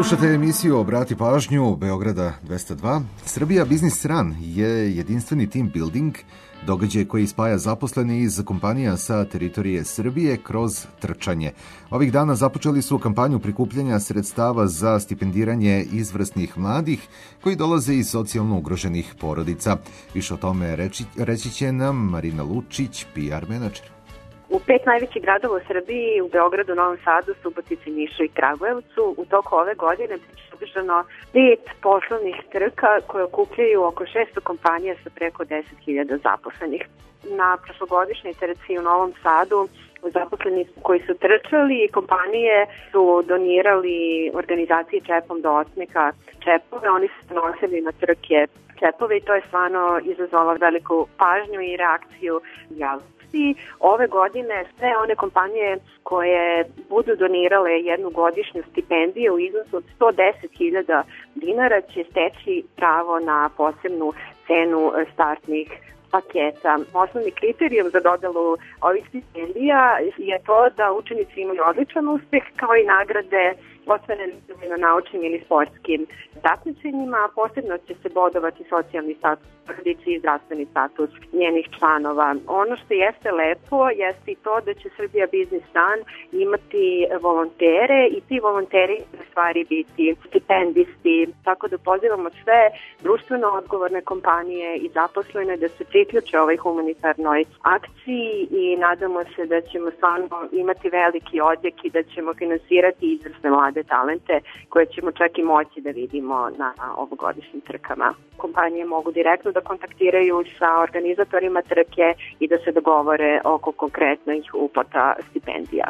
Slušate emisiju Obrati pažnju Beograda 202. Srbija Biznis Run je jedinstveni team building, događaj koji spaja zaposlene iz kompanija sa teritorije Srbije kroz trčanje. Ovih dana započeli su kampanju prikupljanja sredstava za stipendiranje izvrsnih mladih koji dolaze iz socijalno ugroženih porodica. Više o tome reći će nam Marina Lučić, PR menadžer. U 5 najvećih gradova u Srbiji, u Beogradu, Novom Sadu, Subotici, Nišu i Kragujevcu, u toku ove godine biće održano 5 poslovnih trka koje okupljaju oko 600 kompanija sa preko 10.000 zaposlenih. Na prošlogodišnjoj trci u Novom Sadu zaposleni koji su trčali i kompanije su donirali organizaciji Čepom do osmika čepove. Oni su nosili na trke čepove i to je stvarno izazvalo veliku pažnju i reakciju javnosti. Ove godine sve one kompanije koje budu donirale jednu godišnju stipendiju u iznosu od 110.000 dinara će steći pravo na posebnu cenu startnih paketa. Osnovni kriterijum za dodelu ovih stipendija je to da učenici imaju odličan uspeh kao i nagrade ostvarene na naučnim ili sportskim takmičenjima. Posebno će se bodovati socijalni status porodice i zdravstveni status njenih članova. Ono što jeste lepo jeste i to da će Srbija Biznis Run imati volontere i ti volonteri u stvari biti stipendisti. Tako da pozivamo sve društveno odgovorne kompanije i zaposlene da se priključe ovoj humanitarnoj akciji i nadamo se da ćemo stvarno imati veliki odjek i da ćemo finansirati izvrsne mlade talente koje ćemo čak i moći da vidimo na ovogodišnjim trkama. Kompanije mogu direktno da kontaktiraju sa organizatorima trke i da se dogovore oko konkretnih uplata stipendija.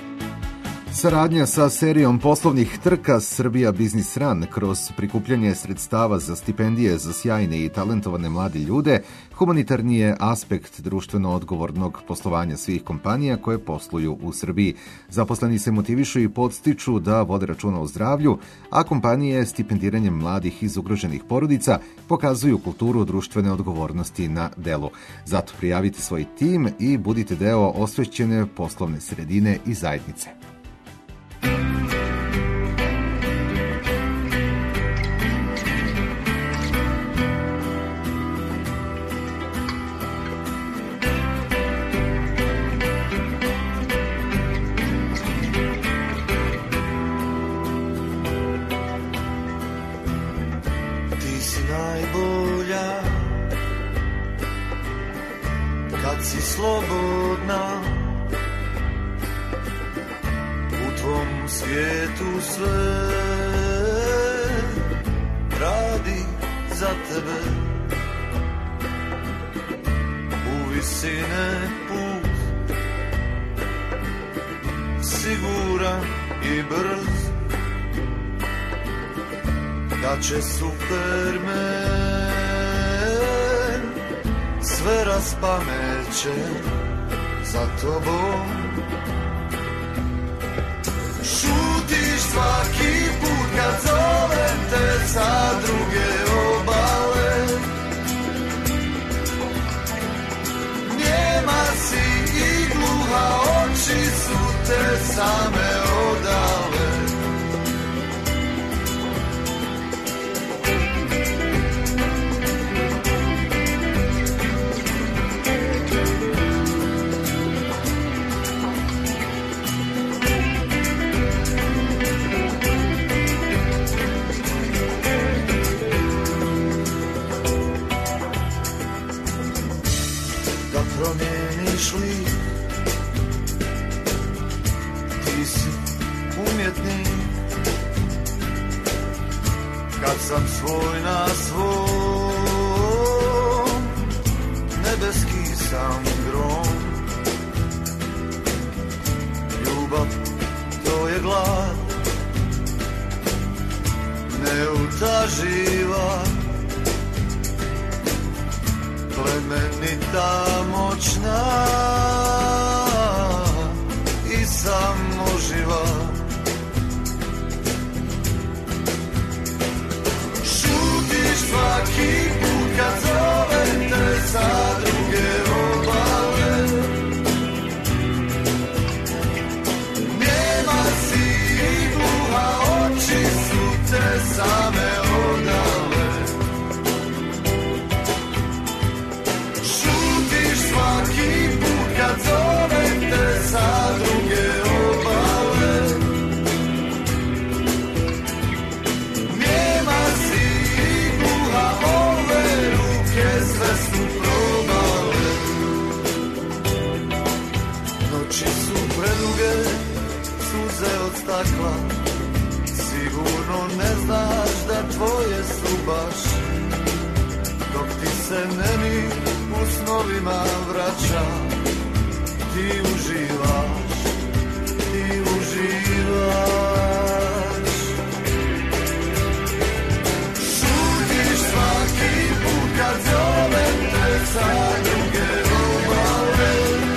Saradnja sa serijom poslovnih trka Srbija Biznis Run kroz prikupljanje sredstava za stipendije za sjajne i talentovane mlade ljude humanitarni je aspekt društveno odgovornog poslovanja svih kompanija koje posluju u Srbiji. Zaposleni se motivišu i podstiču da vode računa o zdravlju, a kompanije stipendiranjem mladih iz ugroženih porodica pokazuju kulturu društvene odgovornosti na delu. Zato prijavite svoj tim i budite deo osvešćene poslovne sredine i zajednice. Slobodna u tvom svijetu sve radi za tebe, u visine put siguran i brz, da će Superman sve raspameće za tobom. Šutiš svaki put kad zovem te sa druge obale, njema si i gluha, oči su te same odale. Promijeniš lik, ti si umjetnik. Kad sam svoj na svom, nebeski sam grom. Ljubav, to je glad, neutaživa, plemenita, moćna i samoživa. Šutiš svaki put kad zovem te sa druge obale, njema si i gluha, oči su stakla, sigurno ne znaš da tvoje su baš, dok ti se meni u snovima vraća. Ti uživaš, ti uživaš. Šutiš svaki put kad zovem te sa druge obale.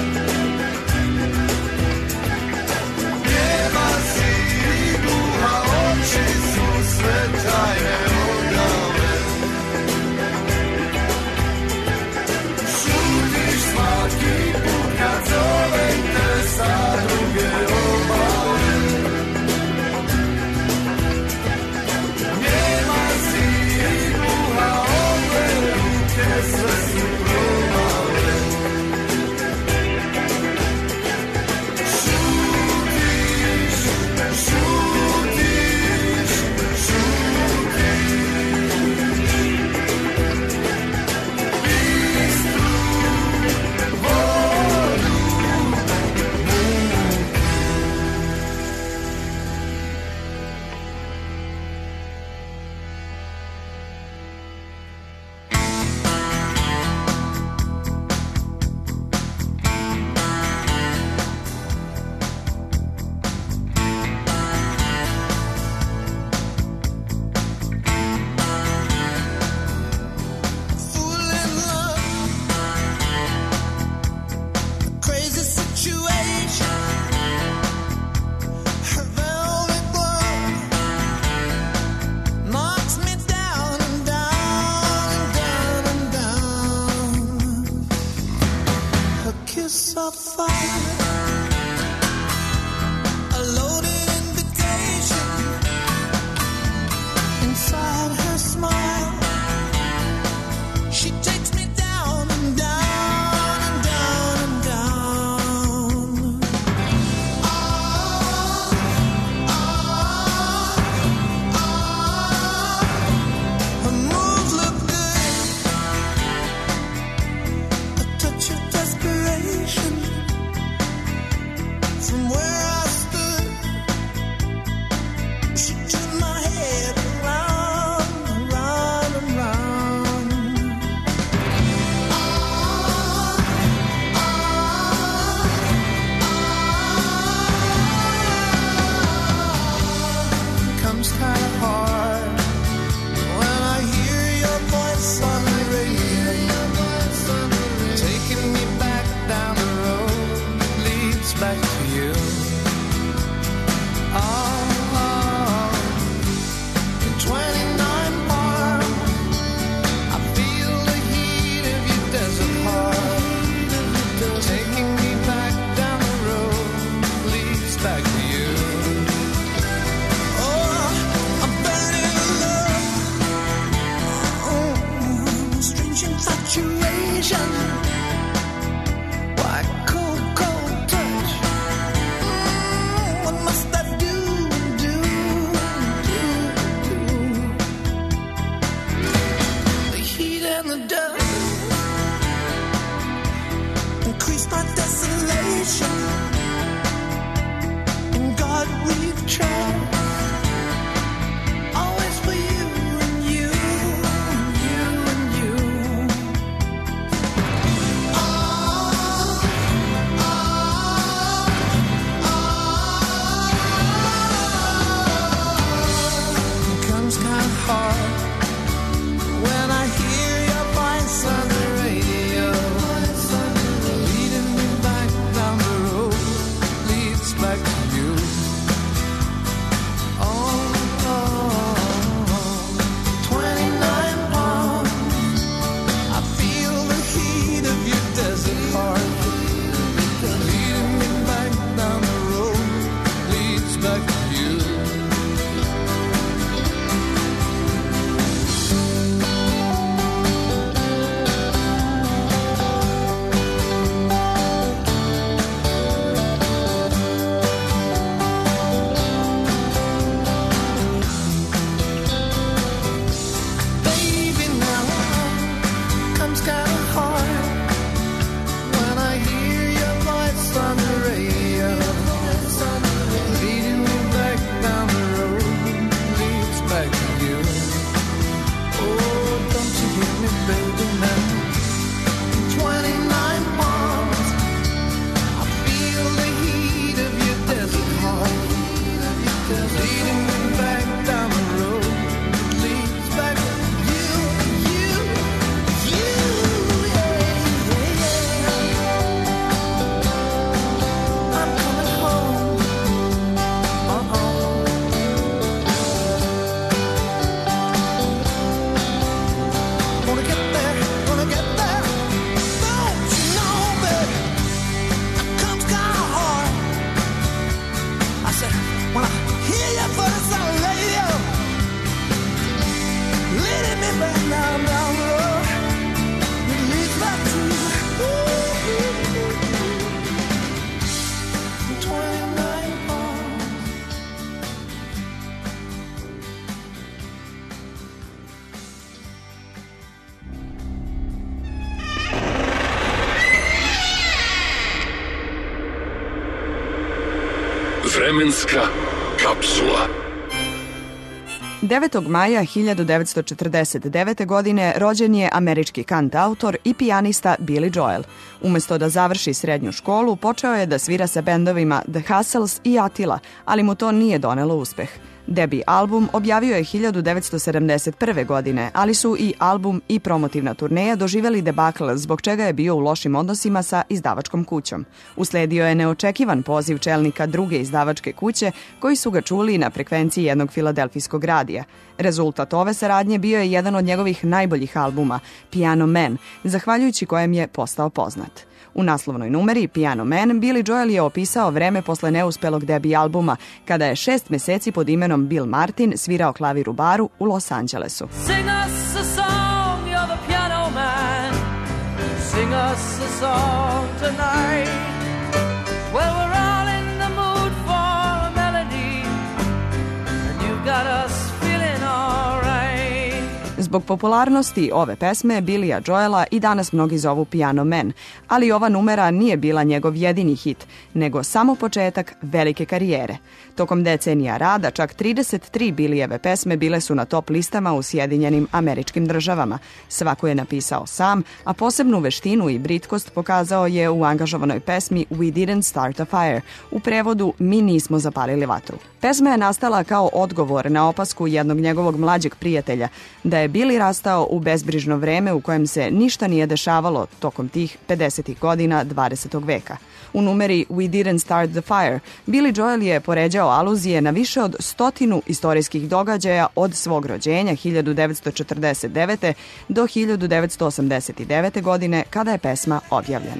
Njema si i gluha, oči su sve tajne odale. Šutiš svaki put kad zovem te sa druge obale. Njema si i gluha, obe ruke sve su probale. Šutiš, šutiš, šutiš. Bistru vodu crazy situation. Her velvet glove knocks me down and down and down and down. Her kiss of fire, a loaded invitation. Inside her smile, she takes me down and down and down and down. Her moves look good, a touch of desperation. From where I stood, she turned my head around and round and round. Comes kind of hard when I hear your voice on the radio, taking me back down the road that leads back to you. In 29 Park, I feel the heat of your desert heart, taking me back down the road that leads back to you. Oh, I'm burning in love, strange infatuation, why cold, cold touch Vremenska kapsula. 9. maja 1949. godine rođen je američki kantautor i pijanista Billy Joel. Umesto da završi srednju školu, počeo je da svira sa bendovima The Hustles i Attila, ali mu to nije donelo uspeh. Debi album objavio je 1971. godine, ali su i album i promotivna turneja doživjeli debakl, zbog čega je bio u lošim odnosima sa izdavačkom kućom. Usledio je neočekivan poziv čelnika druge izdavačke kuće, koji su ga čuli na frekvenciji jednog filadelfijskog radija. Rezultat ove saradnje bio je jedan od njegovih najboljih albuma, Piano Man, zahvaljujući kojem je postao poznat. U naslovnoj numeri Piano Man, Billy Joel je opisao vreme posle neuspelog debi albuma, kada je 6 meseci pod imenom Bill Martin svirao klavir u baru u Los Angelesu. Sing us a song, you're the piano man. Sing us a song tonight. Well, we're all in the mood for a melody, and you've got us feeling all right. Zbog popularnosti ove pesme Billya Joela i danas mnogi zovu Piano Man, ali ova numera nije bila njegov jedini hit, nego samo početak velike karijere. Tokom decenija rada čak 33 Billyjeve pesme bile su na top listama u Sjedinjenim Američkim Državama. Svako je napisao sam, a posebnu veštinu i britkost pokazao je u angažovanoj pesmi We Didn't Start a Fire, u prevodu Mi nismo zapalili vatru. Pesma je nastala kao odgovor na opasku jednog njegovog mlađeg prijatelja da je Billy rastao u bezbrižno vreme u kojem se ništa nije dešavalo tokom tih 50. godina 20. veka. U numeri We Didn't Start the Fire, Billy Joel je poređao aluzije na više od 100 istorijskih događaja od svog rođenja 1949. do 1989. godine, kada je pesma objavljena.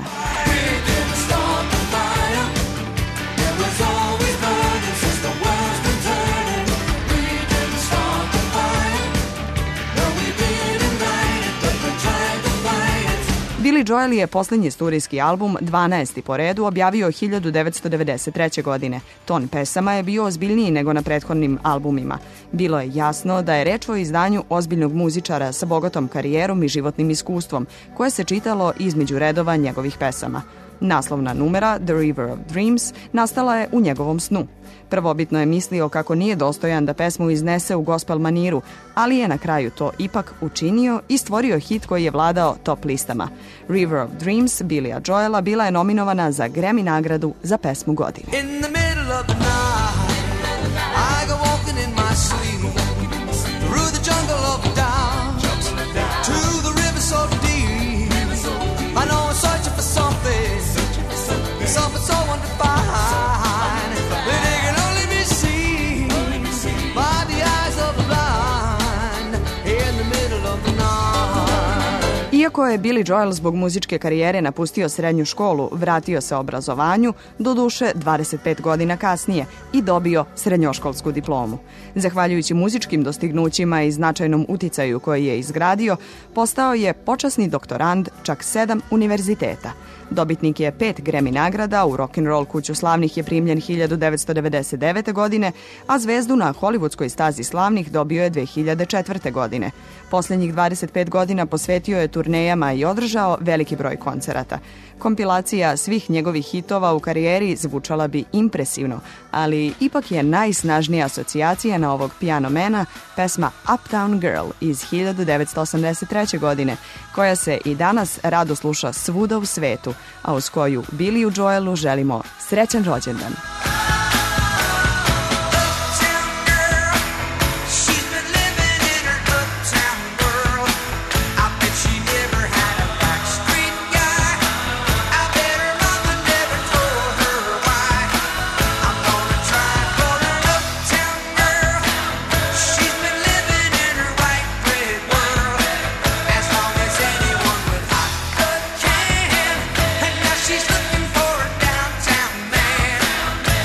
Billy Joel je posljednji studijski album, 12. po redu, objavio 1993. godine. Ton pesama je bio ozbiljniji nego na prethodnim albumima. Bilo je jasno da je reč o izdanju ozbiljnog muzičara sa bogatom karijerom i životnim iskustvom, koje se čitalo između redova njegovih pesama. Naslovna numera The River of Dreams nastala je u njegovom snu. Prvobitno je mislio kako nije dostojan da pesmu iznese u gospel maniru, ali je na kraju to ipak učinio i stvorio hit koji je vladao top listama. River of Dreams Billya Joela bila je nominovana za Grammy nagradu za pesmu godine. In the middle of the night, I go walking in my sleep, through the jungle of doubt, to the river so deep. I know I'm searching for something, something so undefined, that it can only be seen by the eyes of the blind, in the middle of the night. Iako je Billy Joel zbog muzičke karijere napustio srednju školu, vratio se obrazovanju, doduše 25 godina kasnije, i dobio srednjoškolsku diplomu. Zahvaljujući muzičkim dostignućima i značajnom uticaju koji je izgradio, postao je počasni doktorand čak 7 univerziteta. Dobitnik je 5 Grammy nagrada, u rock'n'roll kuću slavnih je primljen 1999. godine, a zvezdu na hollywoodskoj stazi slavnih dobio je 2004. godine. Posljednjih 25 godina posvetio je turnejama i održao veliki broj koncerata. Kompilacija svih njegovih hitova u karijeri zvučala bi impresivno, ali ipak je najsnažnija asocijacija na ovog pijanomena pesma Uptown Girl iz 1983. godine, koja se i danas rado sluša svuda u svetu, a uz koju Billyu Joelu želimo srećan rođendan. She's looking for a downtown man.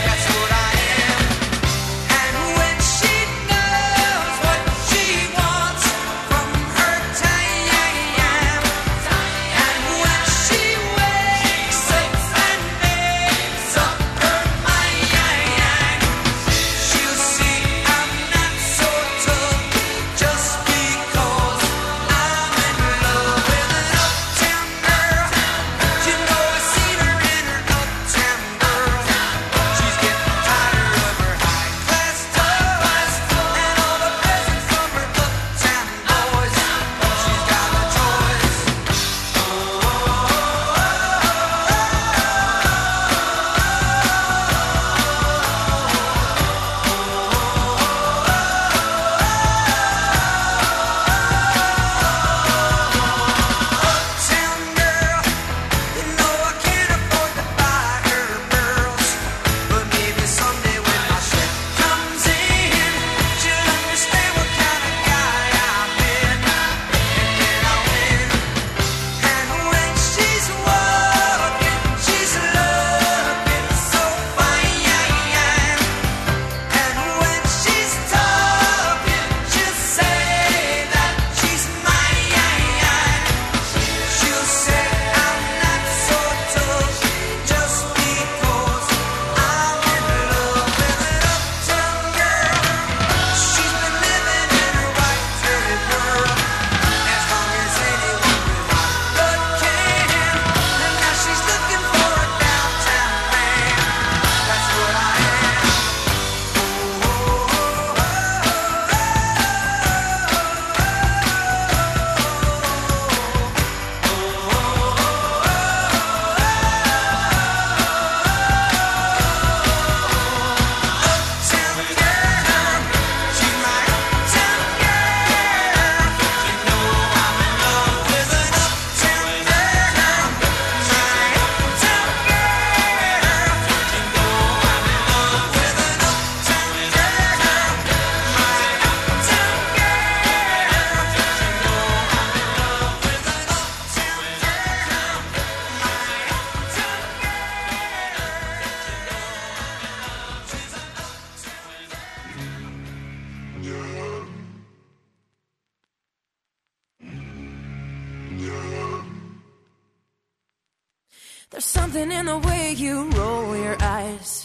something in the way you roll your eyes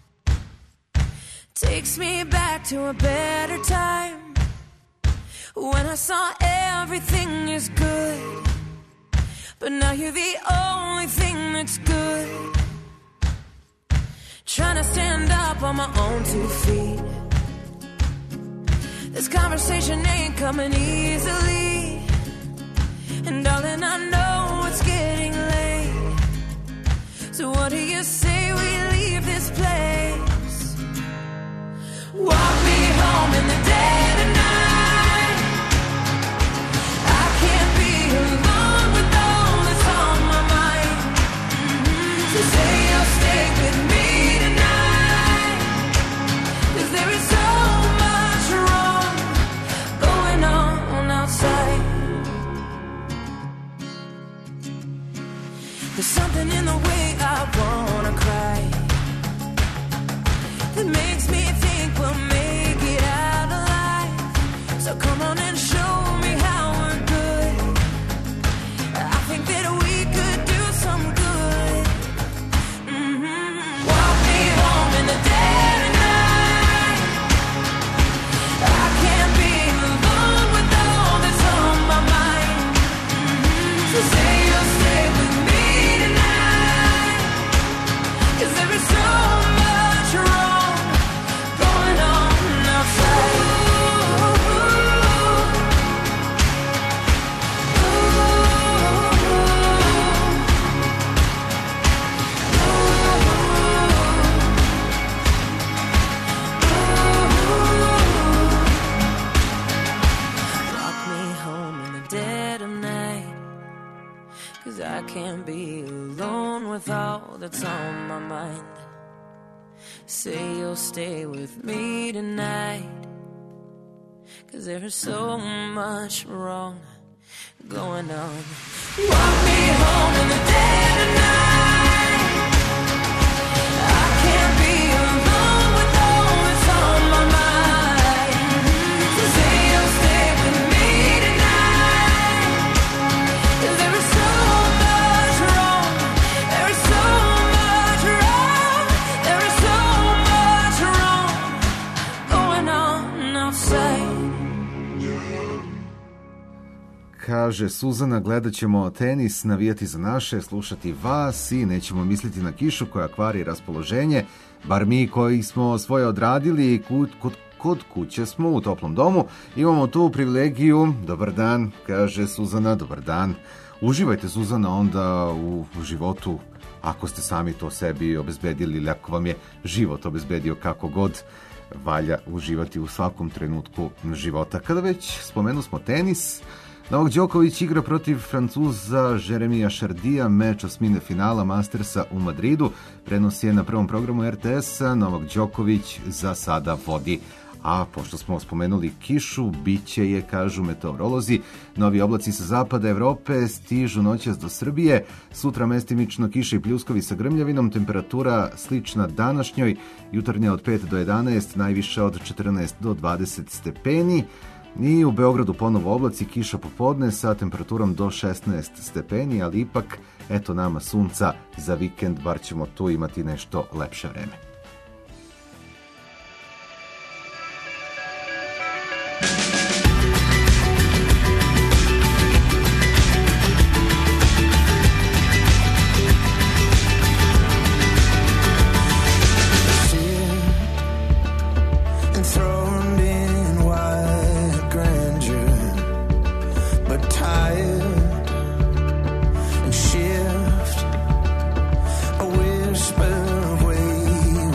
takes me back to a better time when I saw everything is good, but now you're the only thing that's good. Trying to stand up on my own 2 feet. This conversation ain't coming easily, and darling, I know it's getting late. So what do you say we leave this place? Walk me home in the dead of night. I can't be alone with all that's on my mind. So say you'll stay with me tonight, 'cause there is so much wrong going on outside. There's something in the way I wanna cry that makes me think we'll make it out alive. So come on and show me how we're good. I think that we could do some good. Walk me home in the dead of night. I can't be alone with all that's on my mind. So say you'll stay with me tonight, 'cause there is so much wrong going on outside. Walk me home in the dead of night, 'cause I can't be alone with all that's on my mind. Say you'll stay with me tonight, 'cause there is so much wrong going on. Walk me home in the dead of night. I can't be alone with all that's on my mind. So say you'll stay with me tonight, 'cause there is so much wrong. There is so much wrong. There is so much wrong going on outside. Kaže Suzana, gledat ćemo tenis, navijati za naše, slušati vas i nećemo misliti na kišu koja kvari raspoloženje, bar mi koji smo svoje odradili i kod kuće smo u toplom domu, imamo tu privilegiju. Dobar dan, kaže Suzana, dobar dan. Uživajte, Suzana, onda u životu, ako ste sami to sebi obezbedili ili ako vam je život obezbedio, kako god, valja uživati u svakom trenutku života. Kada već spomenu smo tenis, Novak Đoković igra protiv Francuza Jeremija Šardija, meč osmine finala Mastersa u Madridu. Prenos je na prvom programu RTS-a, Novak Đoković za sada vodi. A pošto smo spomenuli kišu, biće je, kažu meteorolozi. Novi oblaci sa zapada Evrope stižu noćas do Srbije. Sutra mestimično kiša i pljuskovi sa grmljavinom, temperatura slična današnjoj, jutarnja od 5 do 11, najviša od 14 do 20 stepeni. I u Beogradu ponovo oblaci, kiša popodne sa temperaturom do 16 stepeni, ali ipak, eto nama sunca za vikend, bar ćemo tu imati nešto lepše vreme. Shift a whisper of waves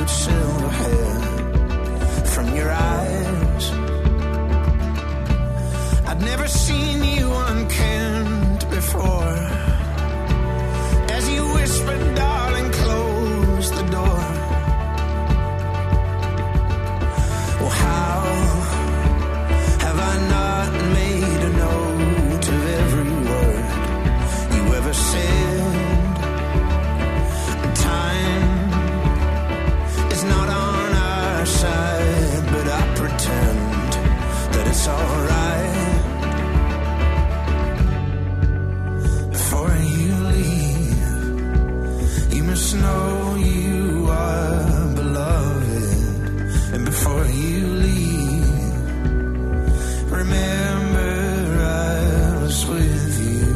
know you are beloved, and before you leave, remember I was with you.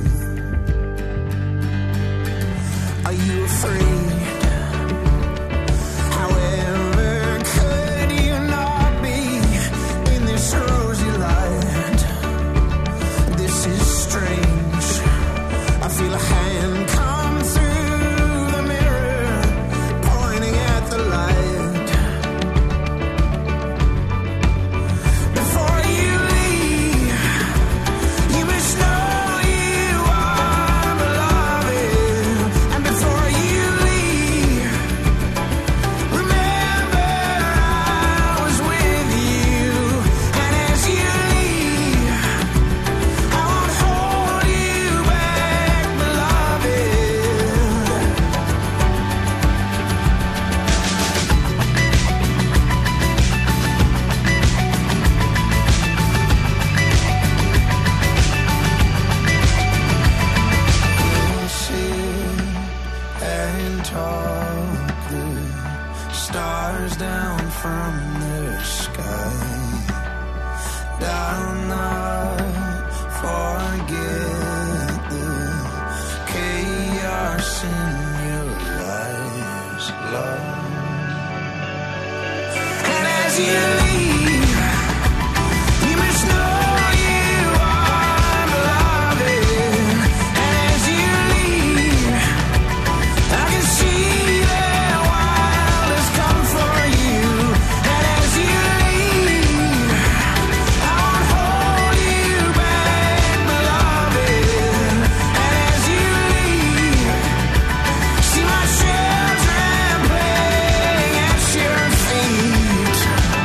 Are you afraid? However, could you not be in this rosy light? This is strange. I feel a hand come through the mirror, pointing at the light. Before you leave, you must know you are beloved. And before you leave, remember I was with you. And as you leave, I won't hold you back, beloved. We'll sit and talk, the stars down from the sky. I'll not forget the chaos in your eyes, love. And as you leave, you must know you are beloved. And as you leave, I can see that wild has come for you. And as you leave, I won't hold you back, beloved. And as you leave, see my children playing at your feet.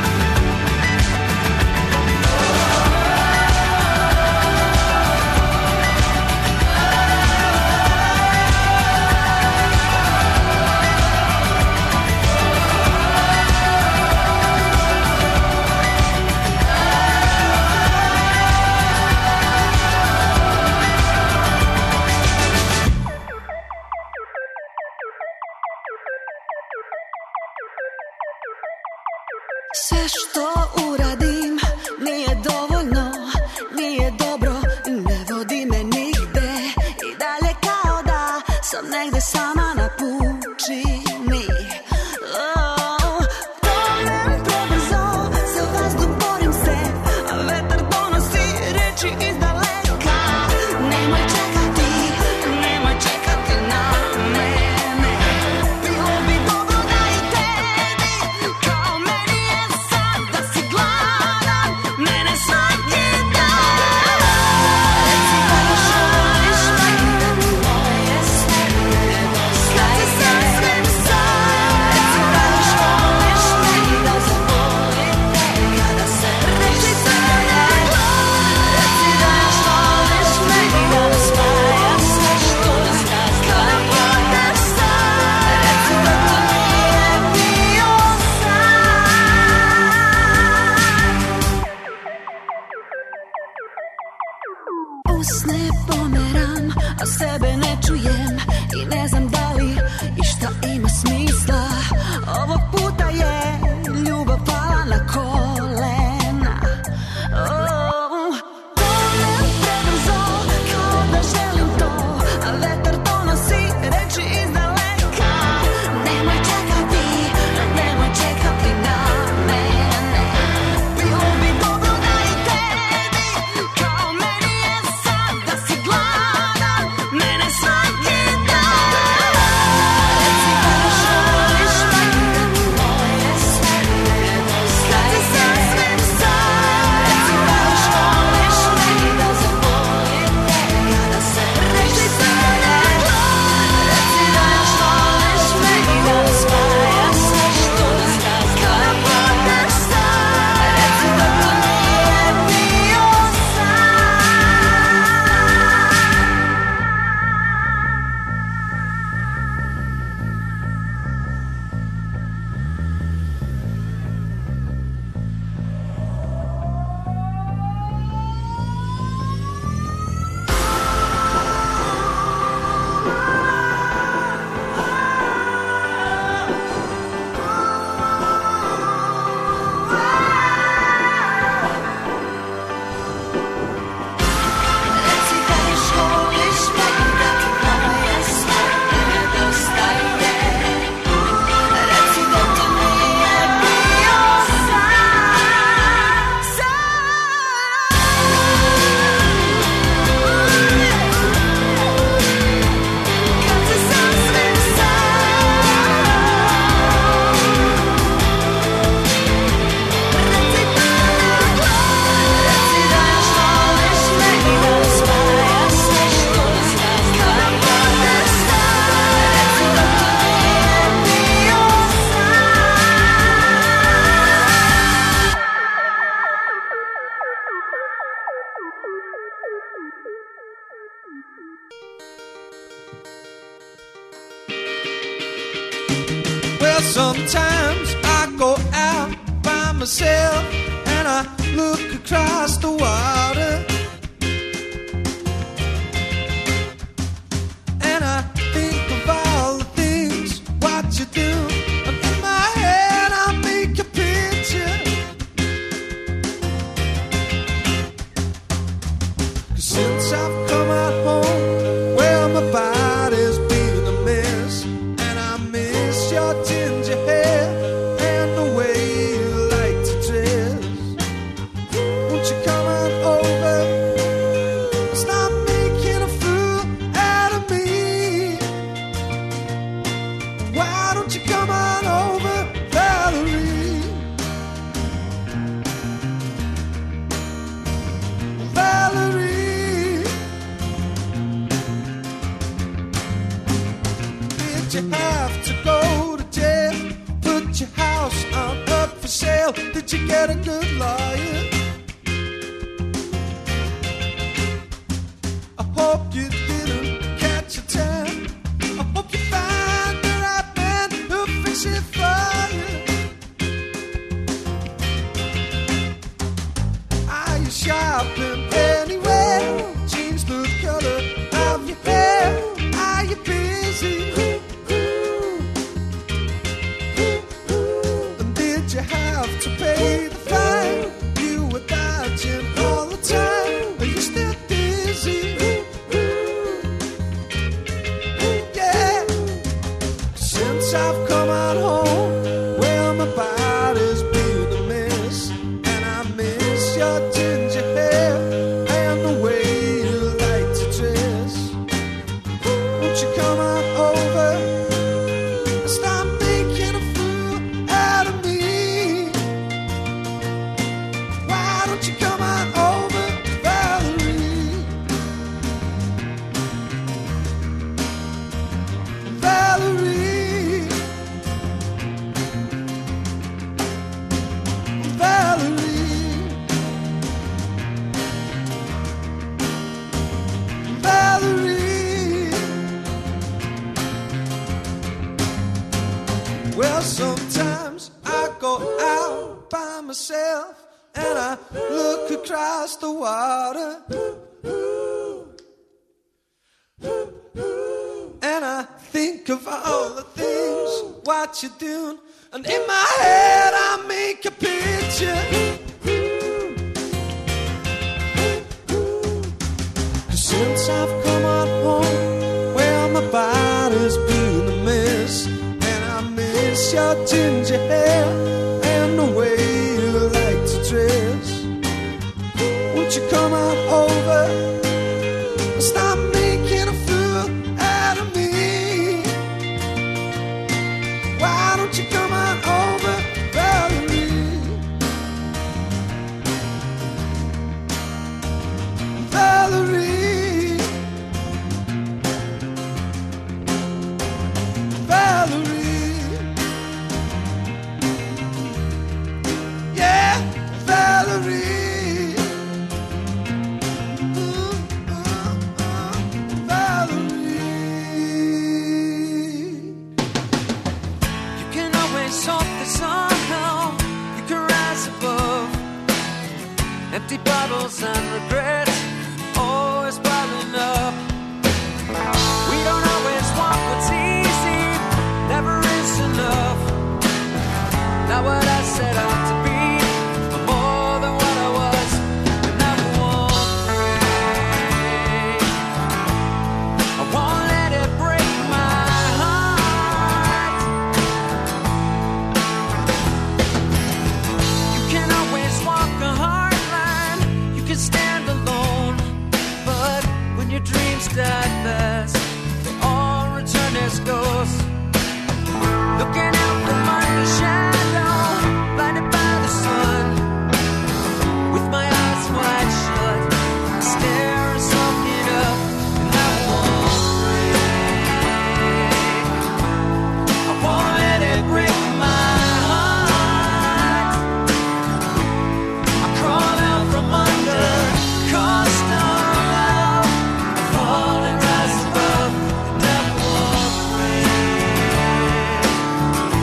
Sve što uradim nije dovoljno, nije dobro, ne vodi me nigde. I dalje kao da sam negde sama na pučini. Tonem prebrzo, za vazduh borim se, a vetar donosi reči iz daleka. Nemoj čekati na mene. Bilo bi dobro da i tebi, kao meni je sad, da si gladan mene svaki dan. Reci da još voliš me, moje sve nedostaje. sometimes I go out by myself and I look across the water, and I think of all the things what you do, and in my head I make a picture. 'Cause since I've come out home, well, my body's been a mess, and I miss your ginger hair and the way you like to dress. Won't you come on over? Stop making a fool out of me. Why don't you come on over, Valerie? Valerie, did you have to go to jail? Put your house on up for sale? Did you get a good lawyer? I hope you didn't catch a tan. I hope you find the right man who'll fix it for you. Are you shopping anywhere? Change the color of your hair. Are you busy? And did you have to pay the fine? You were dodging all the time. Are you still dizzy? Yeah. Since I've come out home, well, my body's been a mess, and I miss your ginger hair and the way you like to dress. Won't you come on over? Stop making a fool out of me. Why don't you come on over, Valerie? Valerie, Valerie, Valerie. Well, sometimes I go out by myself and I look across the water, and I think of all the things what you're doing, and in my head I make a picture. 'Cause since I've come out home, well, my body's been a mess, and I miss your ginger hair and the way you like to dress. Won't you come on over? Stop making a fool out of me. Why don't you come on over, Valerie? Valerie, Valerie, yeah, Valerie. You can always hope that somehow you can rise above empty bottles and regrets always piling up. We don't always want what's easy, never is enough. Not what I set out to be, but more than what I was, and I won't break. I won't let it break my heart. You can always walk a hard line, you can stand alone, but when your dreams die fast, they all return as ghosts. Looking out from under shadow, blinded by the sun, with my eyes wide shut, I stare and soak it up, and I won't break. I won't let it break my heart. I crawl out from under, cost of love, fall and rise above, and I won't break.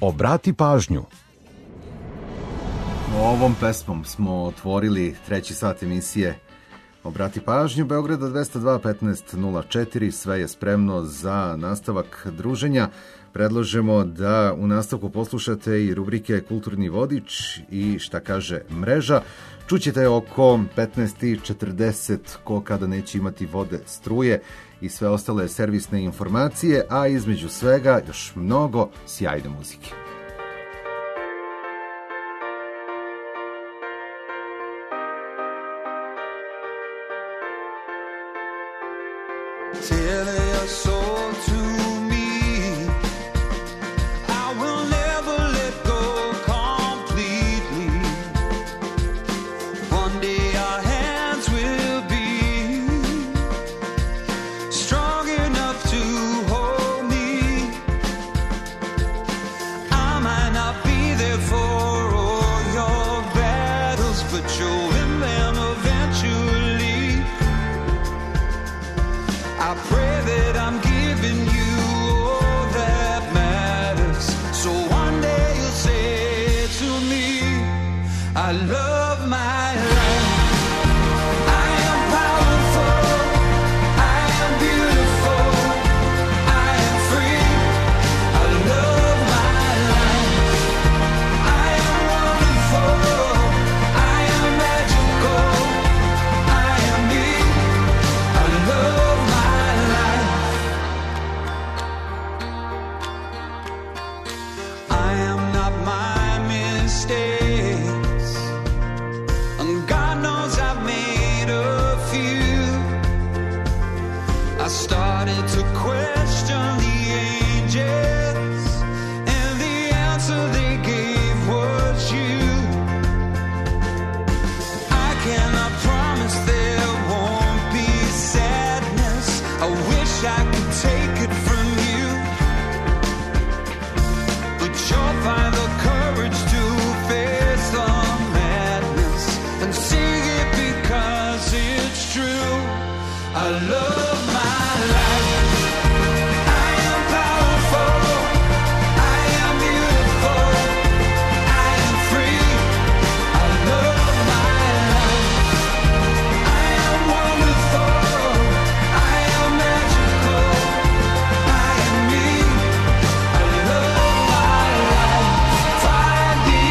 Obrati pažnju. Ovom pesmom smo otvorili treći sat emisije Obrati pažnju, Beograda 202 1504, sve je spremno za nastavak druženja. Predlažemo da u nastavku poslušate i rubrike Kulturni vodič i Šta kaže mreža. Čućete oko 15:40 ko kada neće imati vode, struje i sve ostale servisne informacije, a između svega još mnogo sjajne muzike. Telling your soul to me, I will never let go completely. One day our hands will be strong enough to hold me. I might not be there for all your battles, but you'll win them eventually. I pray that I'm giving you all that matters, so one day you'll say to me, I love my life. I am powerful, I am beautiful, I am free. I love my life. I am wonderful, I am magical, I am me. I love my life. I am not my mistakes, and God knows I've made a few. I started to question the angels, and the answer they gave was you. I cannot promise there won't be sadness. I wish I could take it from you, but you'll find the courage to face the madness and sing it because it's true. I love my life. I am powerful, I am beautiful, I am free. I love my life. I am wonderful, I am magical, I am me. I love my life. Find me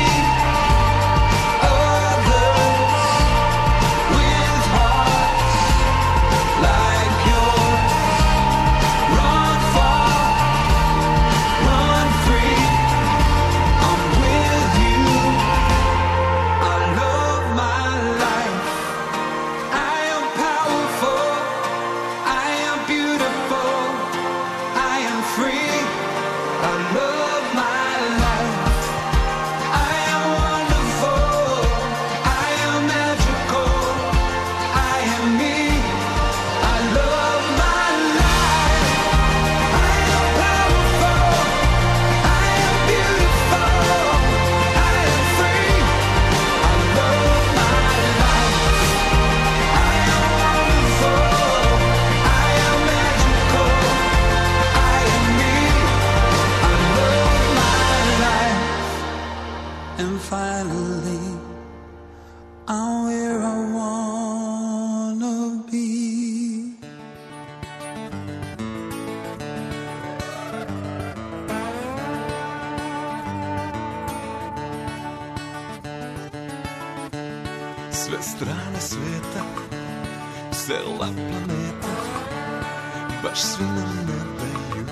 others with hearts like yours. Run far, run free. I'm with you. I love my life. I am powerful, I am beautiful, I am free. I love my life. I am wonderful, I am magical, I am me. I love my life. I am powerful, I am beautiful, I am free. I love my life. I am wonderful, I am magical, I am me. I love my life. And finally, I'm where I wanna be. Sve strane sveta, cela planeta, baš svi nam ne daju.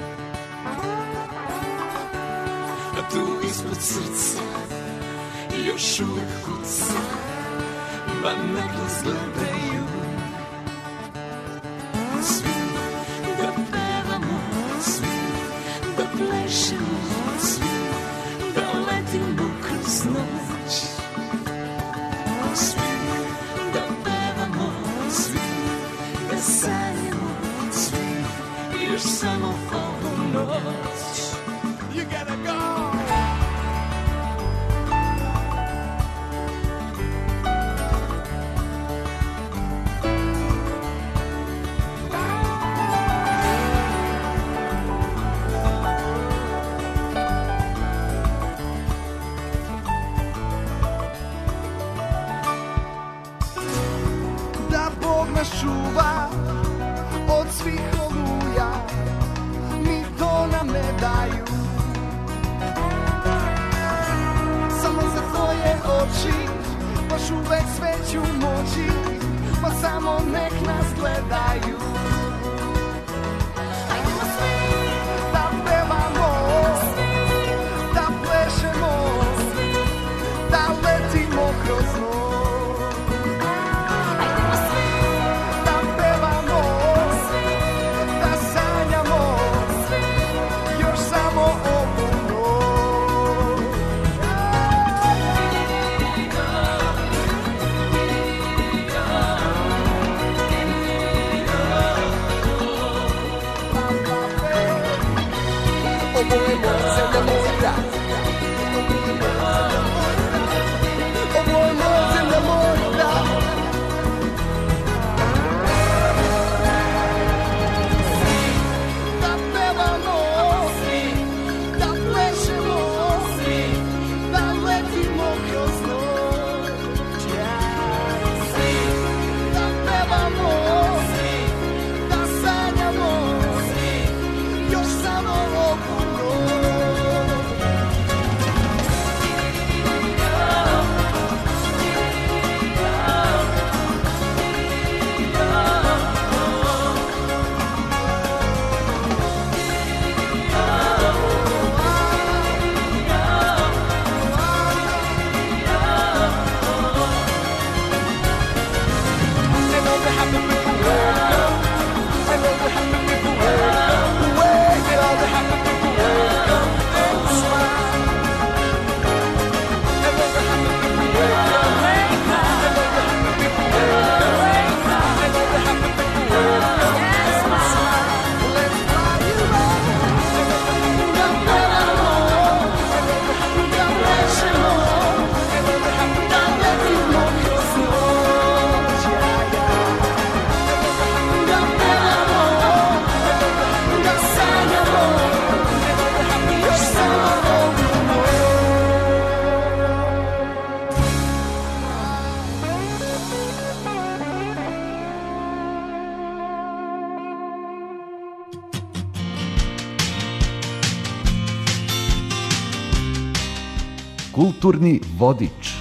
A tu ispod srca još uvek kuca, ma ne razgledaju. Svi da pevamo, svi da plešemo, svi da letimo kroz noć. Svi da pevamo, svi da sanjamo, svi još samo ovu noć. You gotta go! svetla od svih oluja mi to nam ne daju. Samo za tvoje oči baš uvek sveću moći, pa samo nek nas gledaju. Hajdemo svi da pevamo, da plešemo, da letimo kroz noć. Hajdemo svi da pevamo, da sanjamo, još samo ovu noć. Ovo je moja zemlja, moj grad. Ovo je moja zemlja, moj grad. Da pevamo, da plešemo, da letimo kroz noć. Da pevamo, da sanjamo, još samo ovu noć. Kulturni vodič.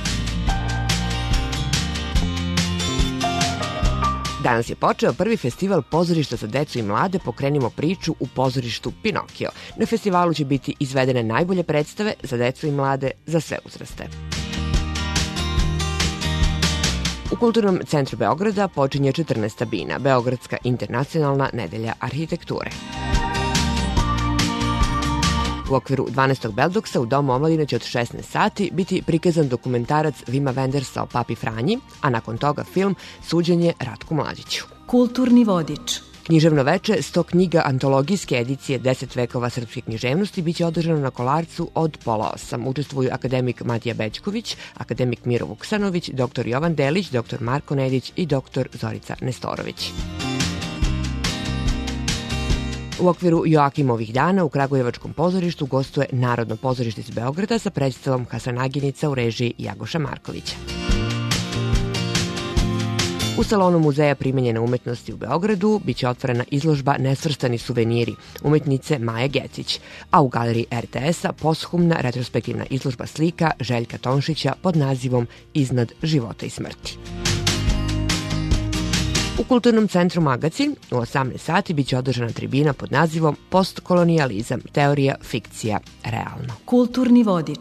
Danas je počeo prvi festival pozorišta za decu i mlade Pokrenimo priču u pozorištu Pinokio. Na festivalu će biti izvedene najbolje predstave za decu i mlade za sve uzraste. U Kulturnom centru Beograda počinje 14. bina, Beogradska internacionalna nedelja arhitekture. U okviru 12. Beldoksa u Domu omladine će od 16 sati biti prikazan dokumentarac Vima Wendersa o Papi Franji, a nakon toga film Suđenje Ratku Mladiću. Kulturni vodič. Književno veče 100 knjiga antologijske edicije 10 vekova srpske književnosti biće održano na Kolarcu od 7:30. Učestvuju akademik Matija Bećković, akademik Miro Vuksanović, dr. Jovan Delić, dr. Marko Nedić i dr. Zorica Nestorović. U okviru Joakimovih dana u Kragujevačkom pozorištu gostuje Narodno pozorište iz Beograda sa predstavom Hasanaginica u režiji Jagoša Markovića. U salonu Muzeja primenjene umetnosti u Beogradu biće otvorena izložba Nesvrstani suveniri umetnice Maje Gecić, a u galeriji RTS-a posthumna retrospektivna izložba slika Željka Tonšića pod nazivom Iznad života i smrti. U Kulturnom centru Magacin u 18 sati biće održana tribina pod nazivom Postkolonijalizam, teorija, fikcija, realno. Kulturni vodič.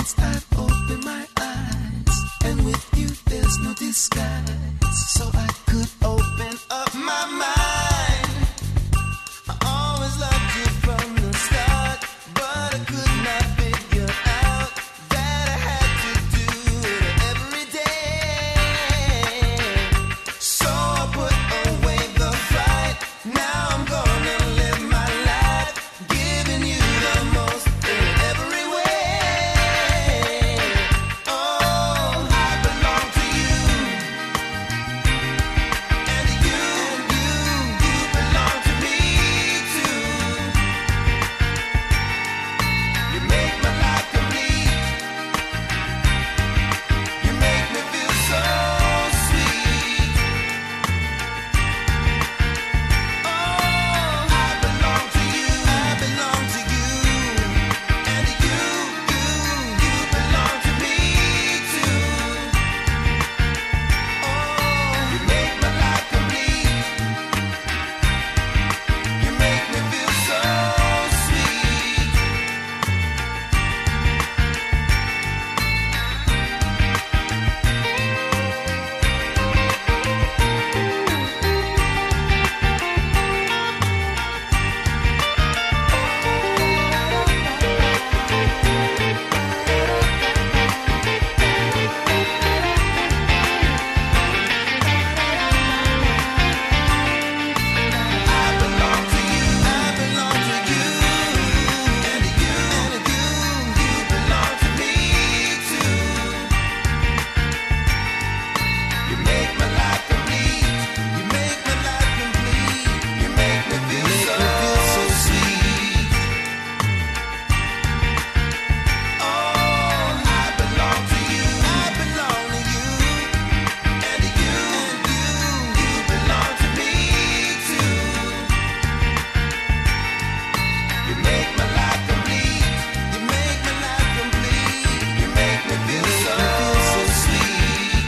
once I've opened my eyes, and with you there's no disguise. So I could open up my mind. I always loved you from the start, but I could not figure out that I had to do it every day. So I put away the fight. Now I'm gonna live my life, giving you the most in every way. Oh, I belong to you, and you belong to me too. You make my life complete. You make me feel so sweet. Oh, I belong to you, I belong to you, and you belong to me too. Oh, you make my life complete. You make me feel so sweet. I belong to you, I belong to you, and you belong to me too. You make my life complete. You make my life complete. You make me feel so sweet. Oh, I belong to you, I belong to you, and you belong to me too. You make my life complete. You make my life complete. You make me feel so sweet.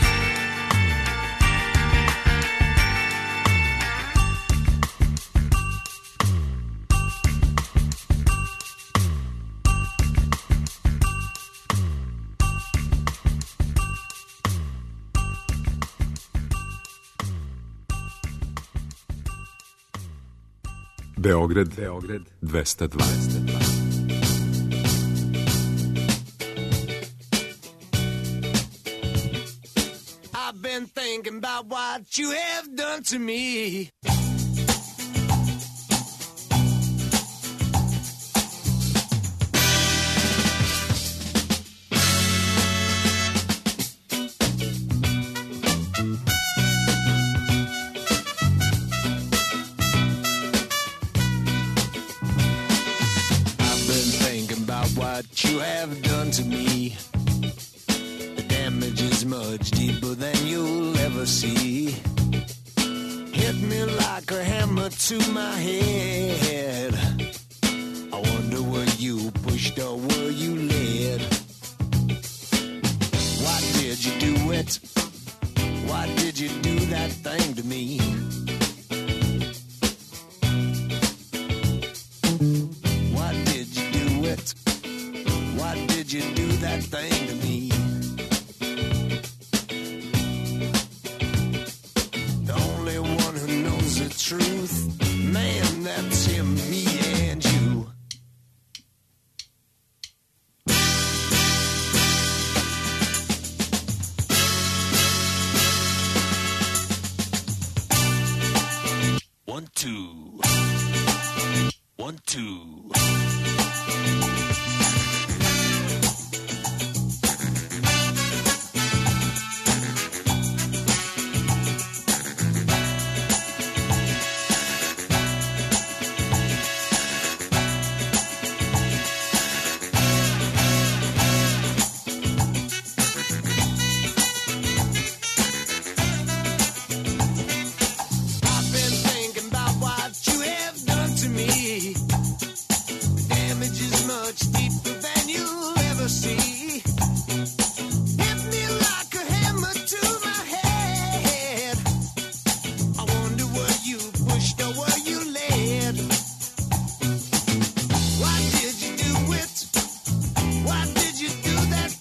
Beograd 202. I've been thinking about what you have done to me. I've been thinking about what you have done to me. The damage is much deeper than you'll ever see. Hit me like a hammer to my head. I wonder were you pushed or were you led? Why did you do it? Why did you do that thing to me? Why did you do it? Why did you do that thing to me? The only one who knows the truth, man, that's him, me and you. One, two. 1, 2. Why did you do it? Why did you do that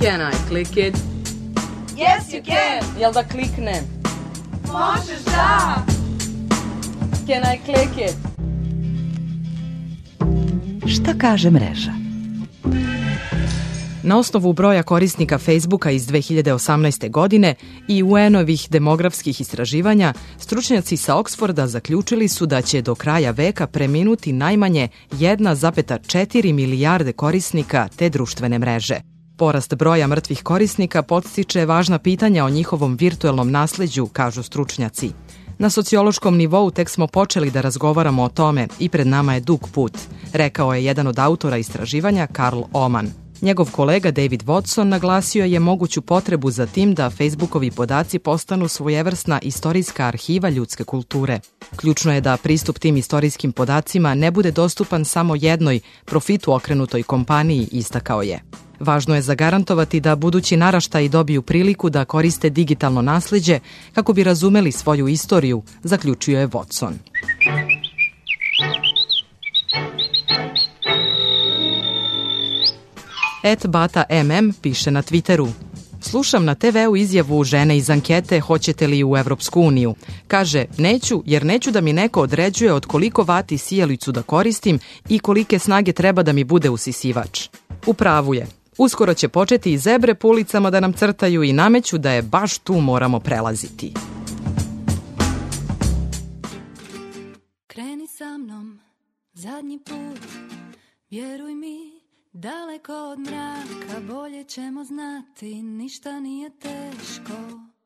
Can I click it? Yes, you can. Jel da kliknem? Možeš da. Can I click it? Šta kaže mreža? Na osnovu broja korisnika Facebooka iz 2018. godine i UN-ovih demografskih istraživanja, stručnjaci sa Oksforda zaključili su da će do kraja veka preminuti najmanje 1,4 milijarde korisnika te društvene mreže. Porast broja mrtvih korisnika podstiče važna pitanja o njihovom virtuelnom nasleđu, kažu stručnjaci. Na sociološkom nivou tek smo počeli da razgovaramo o tome i pred nama je dug put, rekao je jedan od autora istraživanja Karl Oman. Njegov kolega David Watson naglasio je moguću potrebu za tim da Facebookovi podaci postanu svojevrsna istorijska arhiva ljudske kulture. Ključno je da pristup tim istorijskim podacima ne bude dostupan samo jednoj, profitu okrenutoj kompaniji, istakao je. Važno je zagarantovati da budući naraštaji dobiju priliku da koriste digitalno nasleđe kako bi razumeli svoju istoriju, zaključio je Watson. @bata_mm piše na Twitteru: slušam na TV-u izjavu žene iz ankete hoćete li u Evropsku uniju. Kaže, neću jer neću da mi neko određuje od koliko vati sijalicu da koristim i kolike snage treba da mi bude usisivač. U pravu je. Uskoro će početi i zebre po ulicama da nam crtaju i nameću da je baš tu moramo prelaziti. Kreni sa mnom, zadnji put, vjeruj mi, daleko od mraka, bolje ćemo znati, ništa nije teško.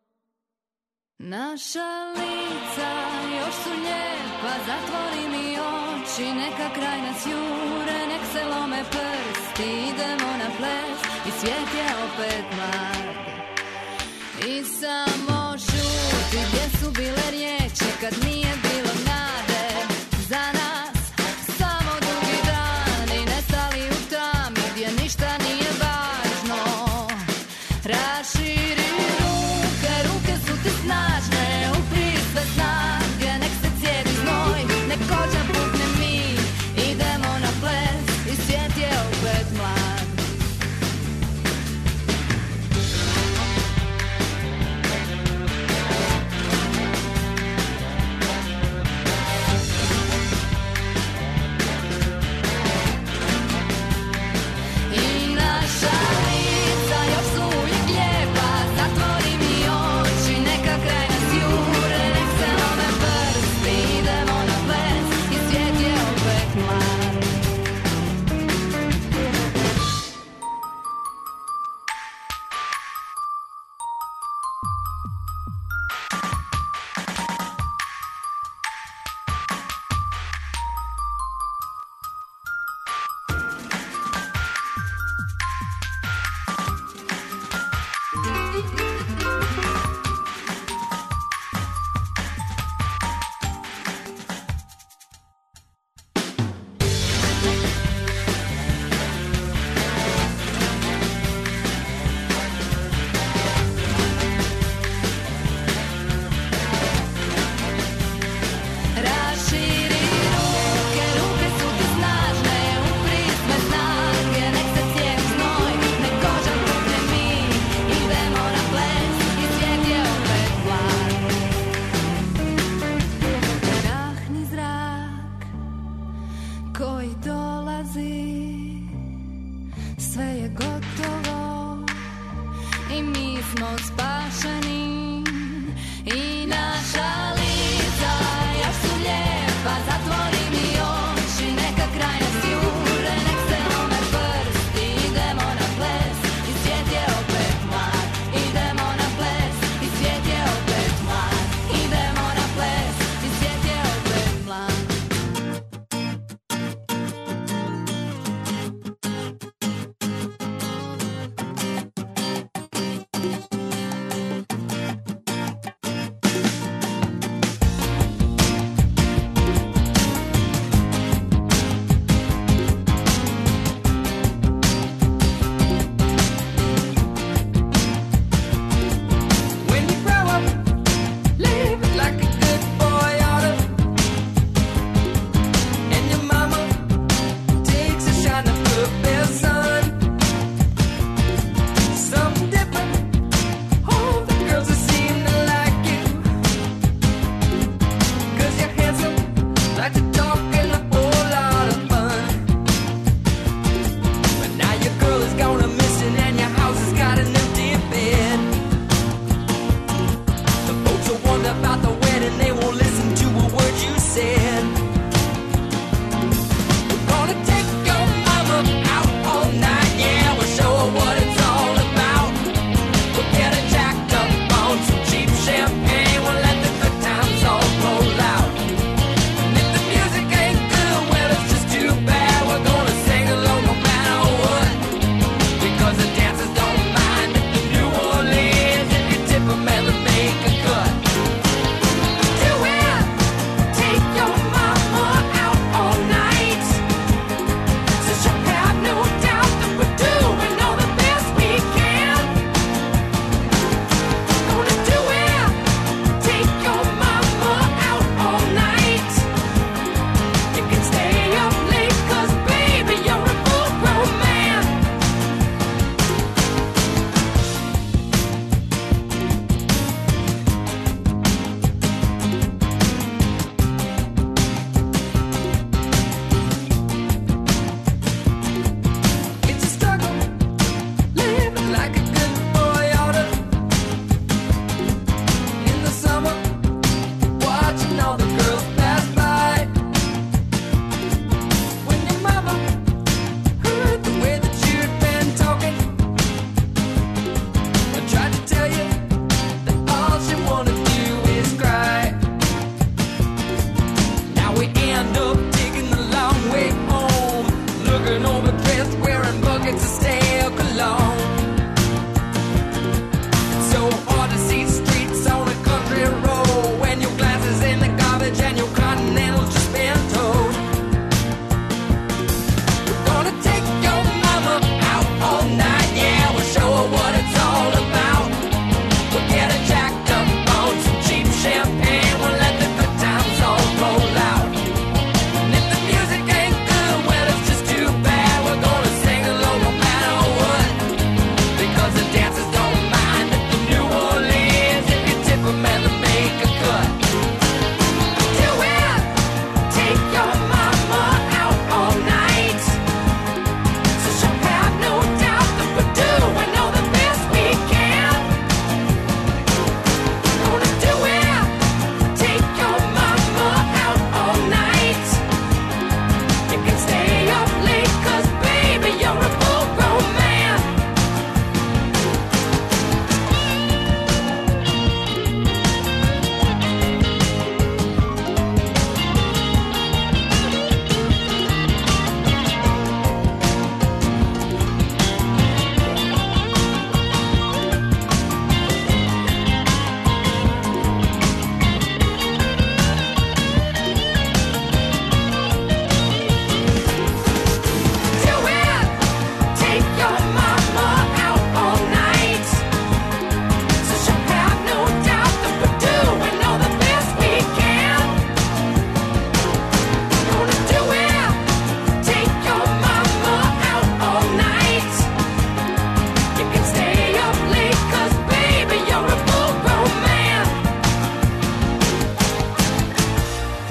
Naša lica još su lijepa, zatvori mi oči, neka kraj nas jure, nek se lome prsti, idemo na ples i svijet je opet mlad. I samo šuti, gdje su bile riječi kad nije bilo nade za nas, samo dugi dani nestali u tami gdje ništa nije važno. Raširi ruke, ruke su ti snažne, upri sve snage, nek se cijedi znoj, nek kođa pukne mi, idemo na ples i svijet je opet mlad.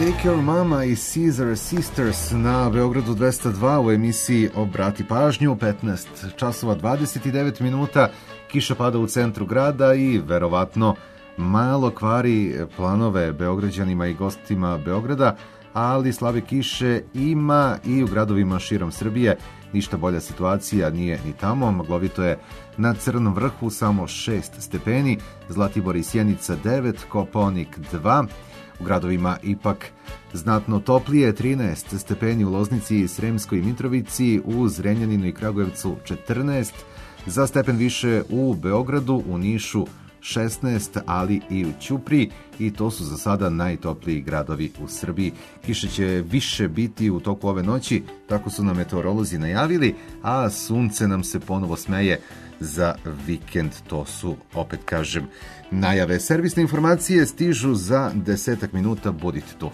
Take Your Mama i Caesar Sisters na Beogradu 202 u emisiji Obrati pažnju, 15 časova 29 minuta, kiša pada u centru grada i verovatno malo kvari planove Beograđanima i gostima Beograda, ali slabe kiše ima i u gradovima širom Srbije. Ništa bolja situacija nije ni tamo, maglovito je na Crnom vrhu samo 6 stepeni, Zlatibor i Sjenica 9, Kopaonik 2, u gradovima ipak znatno toplije, 13 stepeni u Loznici, Sremskoj Mitrovici, u Zrenjaninu i Kragujevcu 14, za stepen više u Beogradu, u Nišu 16, ali i u Ćupriji, i to su za sada najtopliji gradovi u Srbiji. Kiše će više biti u toku ove noći, tako su nam meteorolozi najavili, a sunce nam se ponovo smeje za vikend. To su, opet kažem, najave. Servisne informacije stižu za 10 minuta, budite tu.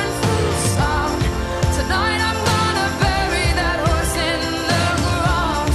Tonight I'm gonna bury that horse in the ground.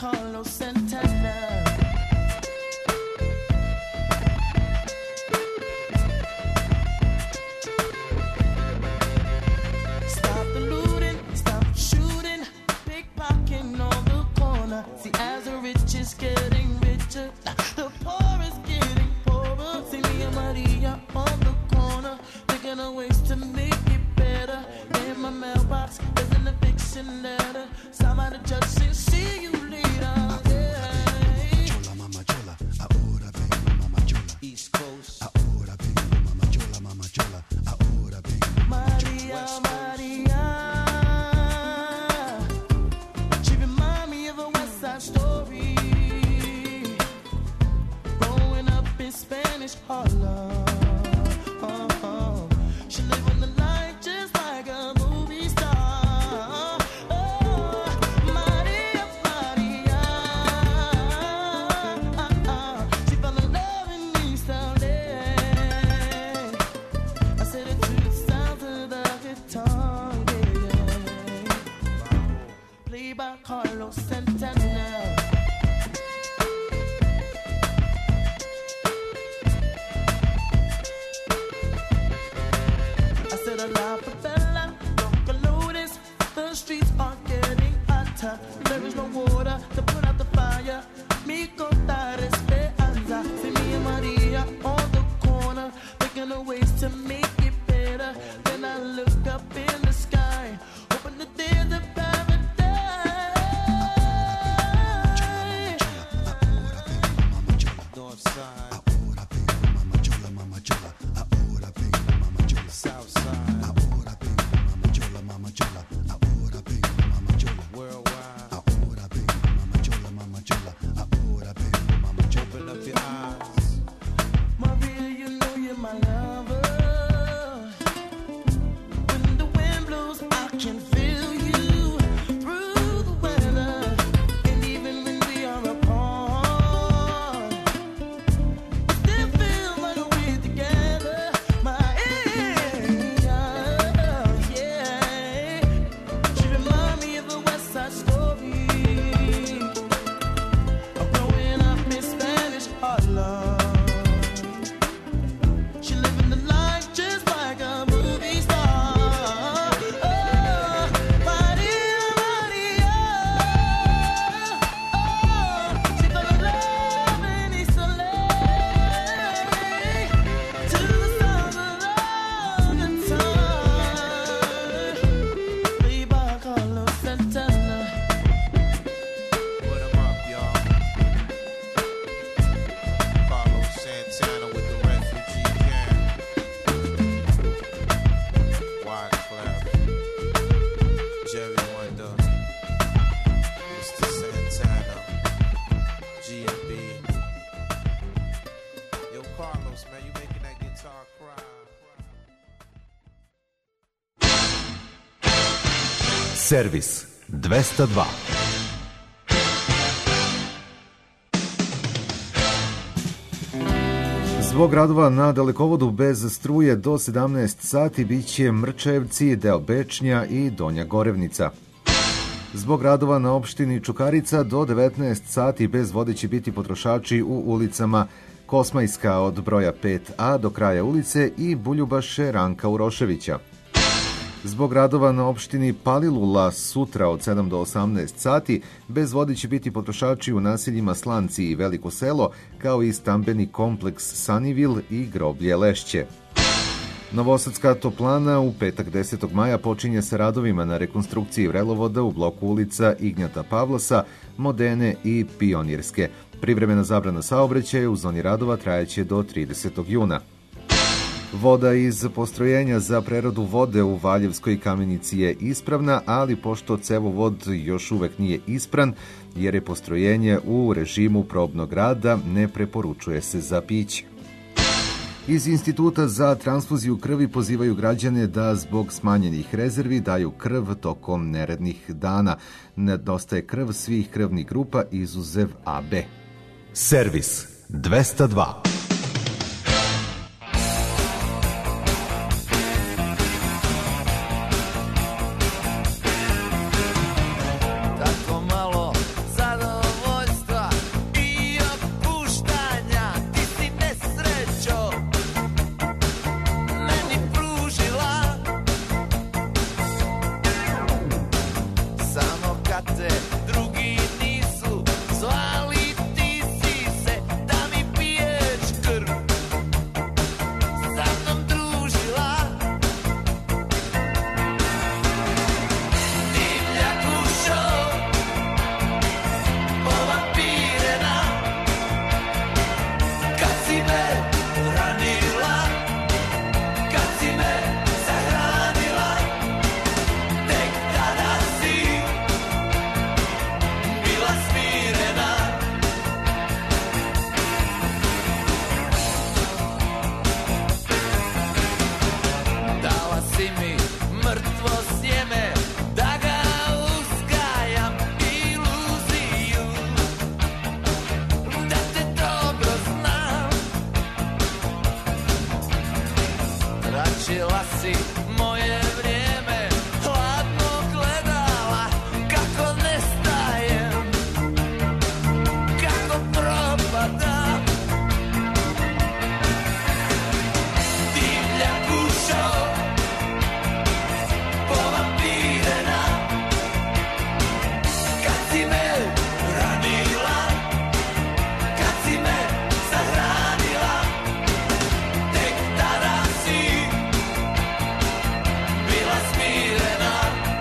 Carlos Santana. Stop the looting, stop shooting, pickpocketing on the corner. See, as the rich is getting richer, the poor is getting poorer. See me and Maria on the corner, thinking of ways to make it better. In my mailbox, there's an eviction letter. Somebody just said, see you later. Chola, mama chola, ahora vengo, mama chola. East Coast. Ahora vengo, mama chola, mama chola. Ahora vengo, mama chola. Maria, Maria. She remind me of a West Side Story. Growing up in Spanish Harlem. She live on the line just like a movie star. Oh, Maria, Maria. She fell in love in East LA. I said it to the sound of the guitar, yeah. Played by Carlos Santana. I said a la favela, don't notice. The streets are getting hotter. There is no water to put out the fire. Mi contar esperanza. See me and Maria on the corner, thinking of ways to make it better. Then I look up in the sky, hoping that there's a paradise. North side. Ahora vengo, mama chola, mama chola. Ahora vengo, mama chola. South side. Ahora vengo, mama chola, mama chola. Ahora vengo, mama chola. Worldwide. Ahora vengo, mama chola, mama chola. Ahora vengo, mama chola. Open up your eyes. Maria, you know you're my lover. When the wind blows, I can feel you through the weather. And even when we are apart, it still feels like we're together. Maria, yeah. She remind me of a West Side Story. I'm growing up in Spanish Harlem. She living the life just like a movie star. Oh, Maria, Maria. Oh, she fell in love in East LA. To the sound of the guitar. Played by Carlos Santana. Put 'em up, y'all. Carlos Santana with the refugee camp. Wyclef, Jerry Wonder, Mr. Santana, G&B. Yo, Carlos, man, you making that guitar cry. Servis 202. Zbog radova na dalekovodu bez struje do 17 sati biće Mrčevci, deo Bečnja i Donja Gorevnica. Zbog radova na opštini Čukarica do 19 sati bez vode će biti potrošači u ulicama Kosmajska od broja 5A do kraja ulice i Buljubaše Ranka Uroševića. Zbog radova na opštini Palilula sutra od 7 do 18 sati bez vode će biti potrošači u naseljima Slanci i Veliko selo, kao i stambeni kompleks Sanivil i groblje Lešće. Novosadska toplana u petak 10. maja počinje sa radovima na rekonstrukciji vrelovoda u bloku ulica Ignjata Pavlasa, Modene i Pionirske. Privremena zabrana saobraćaja u zoni radova trajeće do 30. juna. Voda iz postrojenja za preradu vode u Valjevskoj Kamenici je ispravna, ali pošto cevovod još uvek nije ispran, jer je postrojenje u režimu probnog rada, ne preporučuje se za piće. Iz Instituta za transfuziju krvi pozivaju građane da zbog smanjenih rezervi daju krv tokom nerednih dana. Nedostaje krv svih krvnih grupa izuzev AB. Servis 202. Tako malo zadovoljstva te drugi nisu zvali, ti si se da mi piješ krv sa mnom družila. Divljak ušao povampirena, kad si me ranila, kad si me sahranila, tek tada si bila smirena. Dala si mi mrtvo sjeme da ga uzgajam, iluziju da te dobro znam. Tračila si moje vrijeme, hladno gledala kako nestajem, kako propadam. Divljak ušao povampirena, kad si me ranila, kad si me sahranila, tek tada si bila smirena.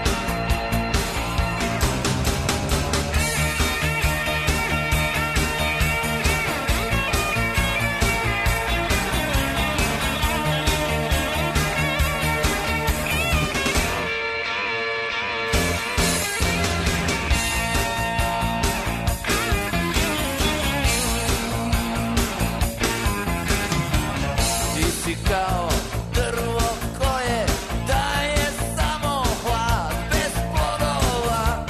Ti si kao drvo koje daje samo hlad, bez plodova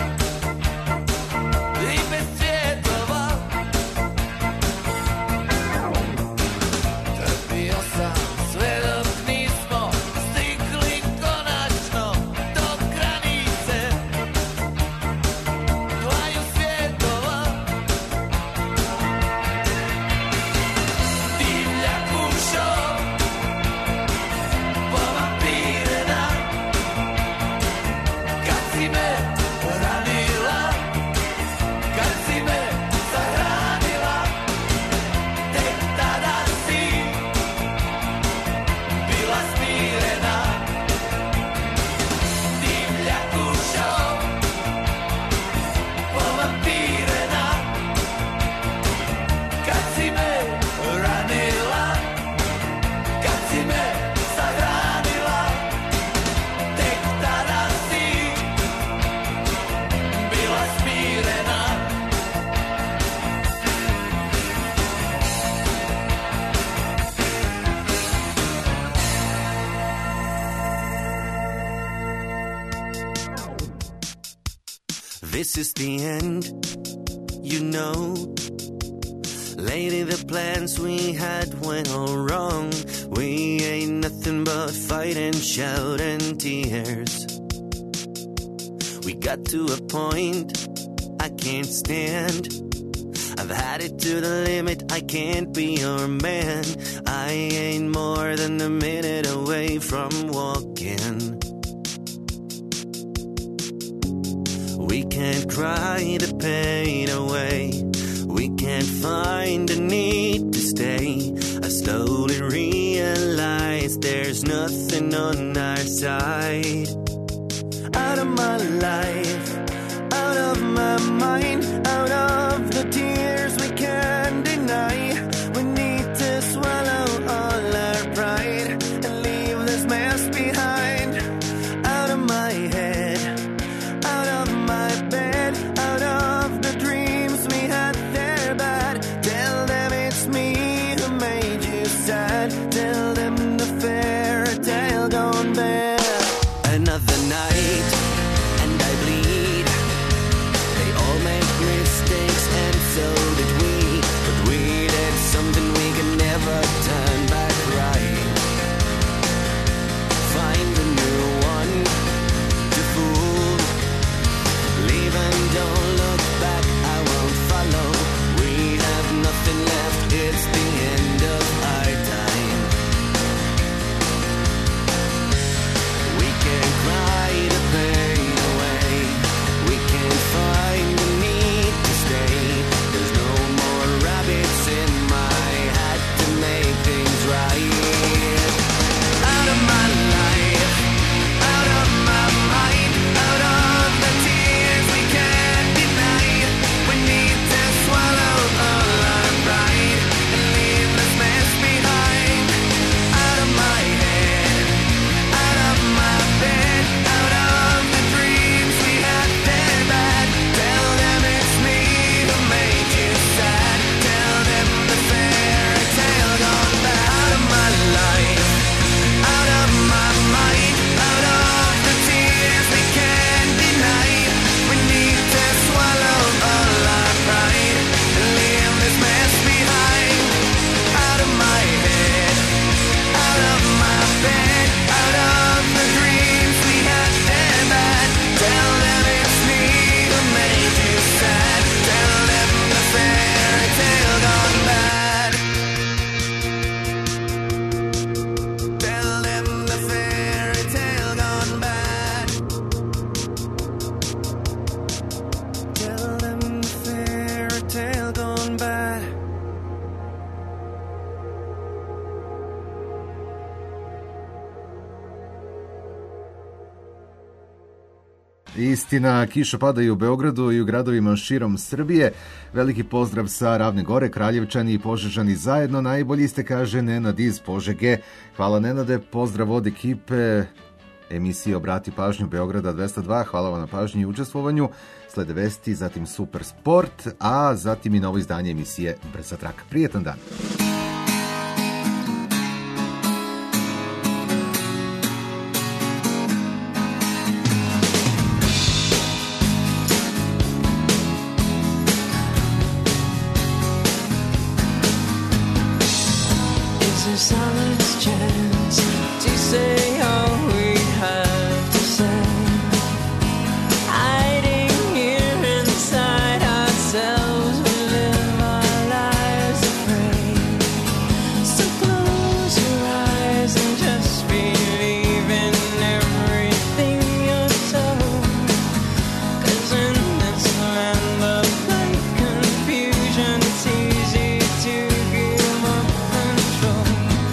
i bez cvjetova. Trpio sam sve dok nismo stigli konačno do granice dvaju svjetova. Divljak ušao povampirena, kad si me ranila, kad si me sahranila, tek tada si bila smirena. Divljak ušao povampirena, kad si me ranila, kad si me sahranila, tek tada si bila smirena. This is the end, you know. Lady, the plans we had went all wrong. We ain't nothing but fight and shout and tears. We got to a point I can't stand. I've had it to the limit, I can't be your man. I ain't more than a minute away from walking. We can't cry the pain away. We can't find the need to stay. I slowly realize there's nothing on our side. Out of my life, out of my mind, out of the tears we can't deny. We need to swallow all our pride and leave this mess behind. Out of my head, out of my bed, out of the dreams we had, they're bad. Tell them it's me who made you sad. Tell them the fairy tale gone bad. Another night and I bleed. They all make me Istina, kiša pada i u Beogradu i u gradovima širom Srbije. Veliki pozdrav sa Ravne Gore, Kraljevčani i Požežani zajedno. Najbolji ste, kaže Nenad iz Požege. Hvala Nenade, pozdrav od ekipe emisije Obrati pažnju Beograda 202. Hvala vam na pažnji i učestvovanju. Slede vesti, zatim Super Sport, a zatim i novo izdanje emisije Brza traka. Prijetan dan. Silence chance to say all we have to say, hiding here inside ourselves, we live our lives afraid. So close your eyes and just believe in everything you're told, 'cause in this land of great confusion it's easy to give up control.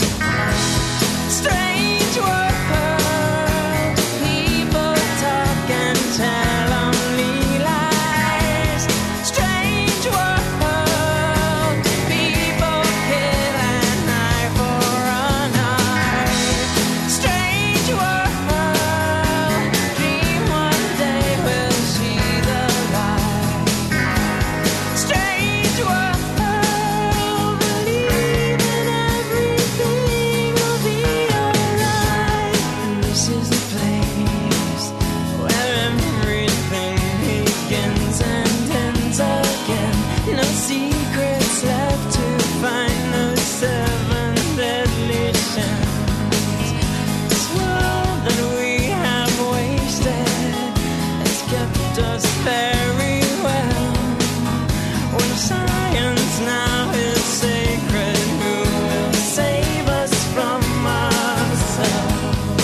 Strange world, people talk and tell only lies. Strange world, people kill an eye for an eye. Strange world, dream one day we'll see the light. Strange world, believe in everything will be alright. And this is the place where everything begins and ends again. No secrets left to find, no seven deadly sins. This world that we have wasted has kept us very well. When science now is sacred, who will save us from ourselves?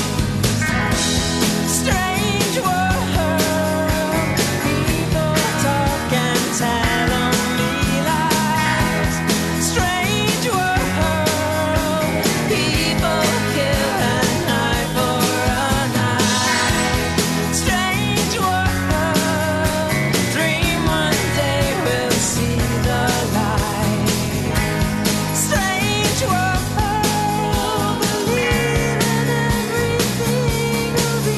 Strange world, people talk and tell only lies. Strange world, people kill an eye for an eye. Strange world, dream one day we'll see the light. Strange world, believe in everything will be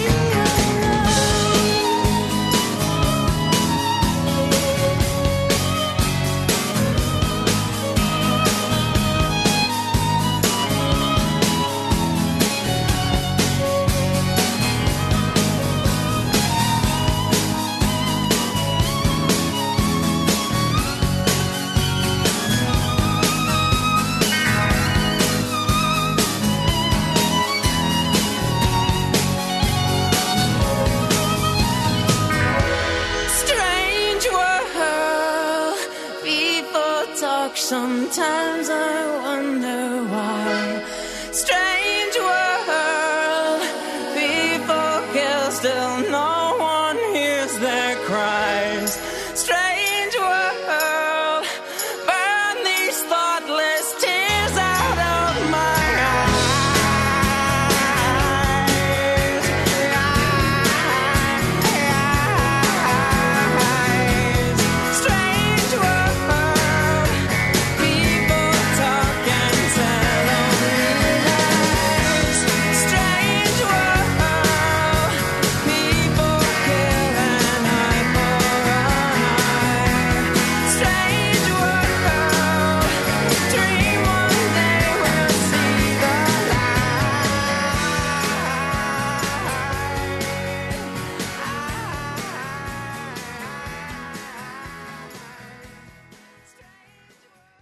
Strange world, people talk, sometimes I wonder why. Strange world.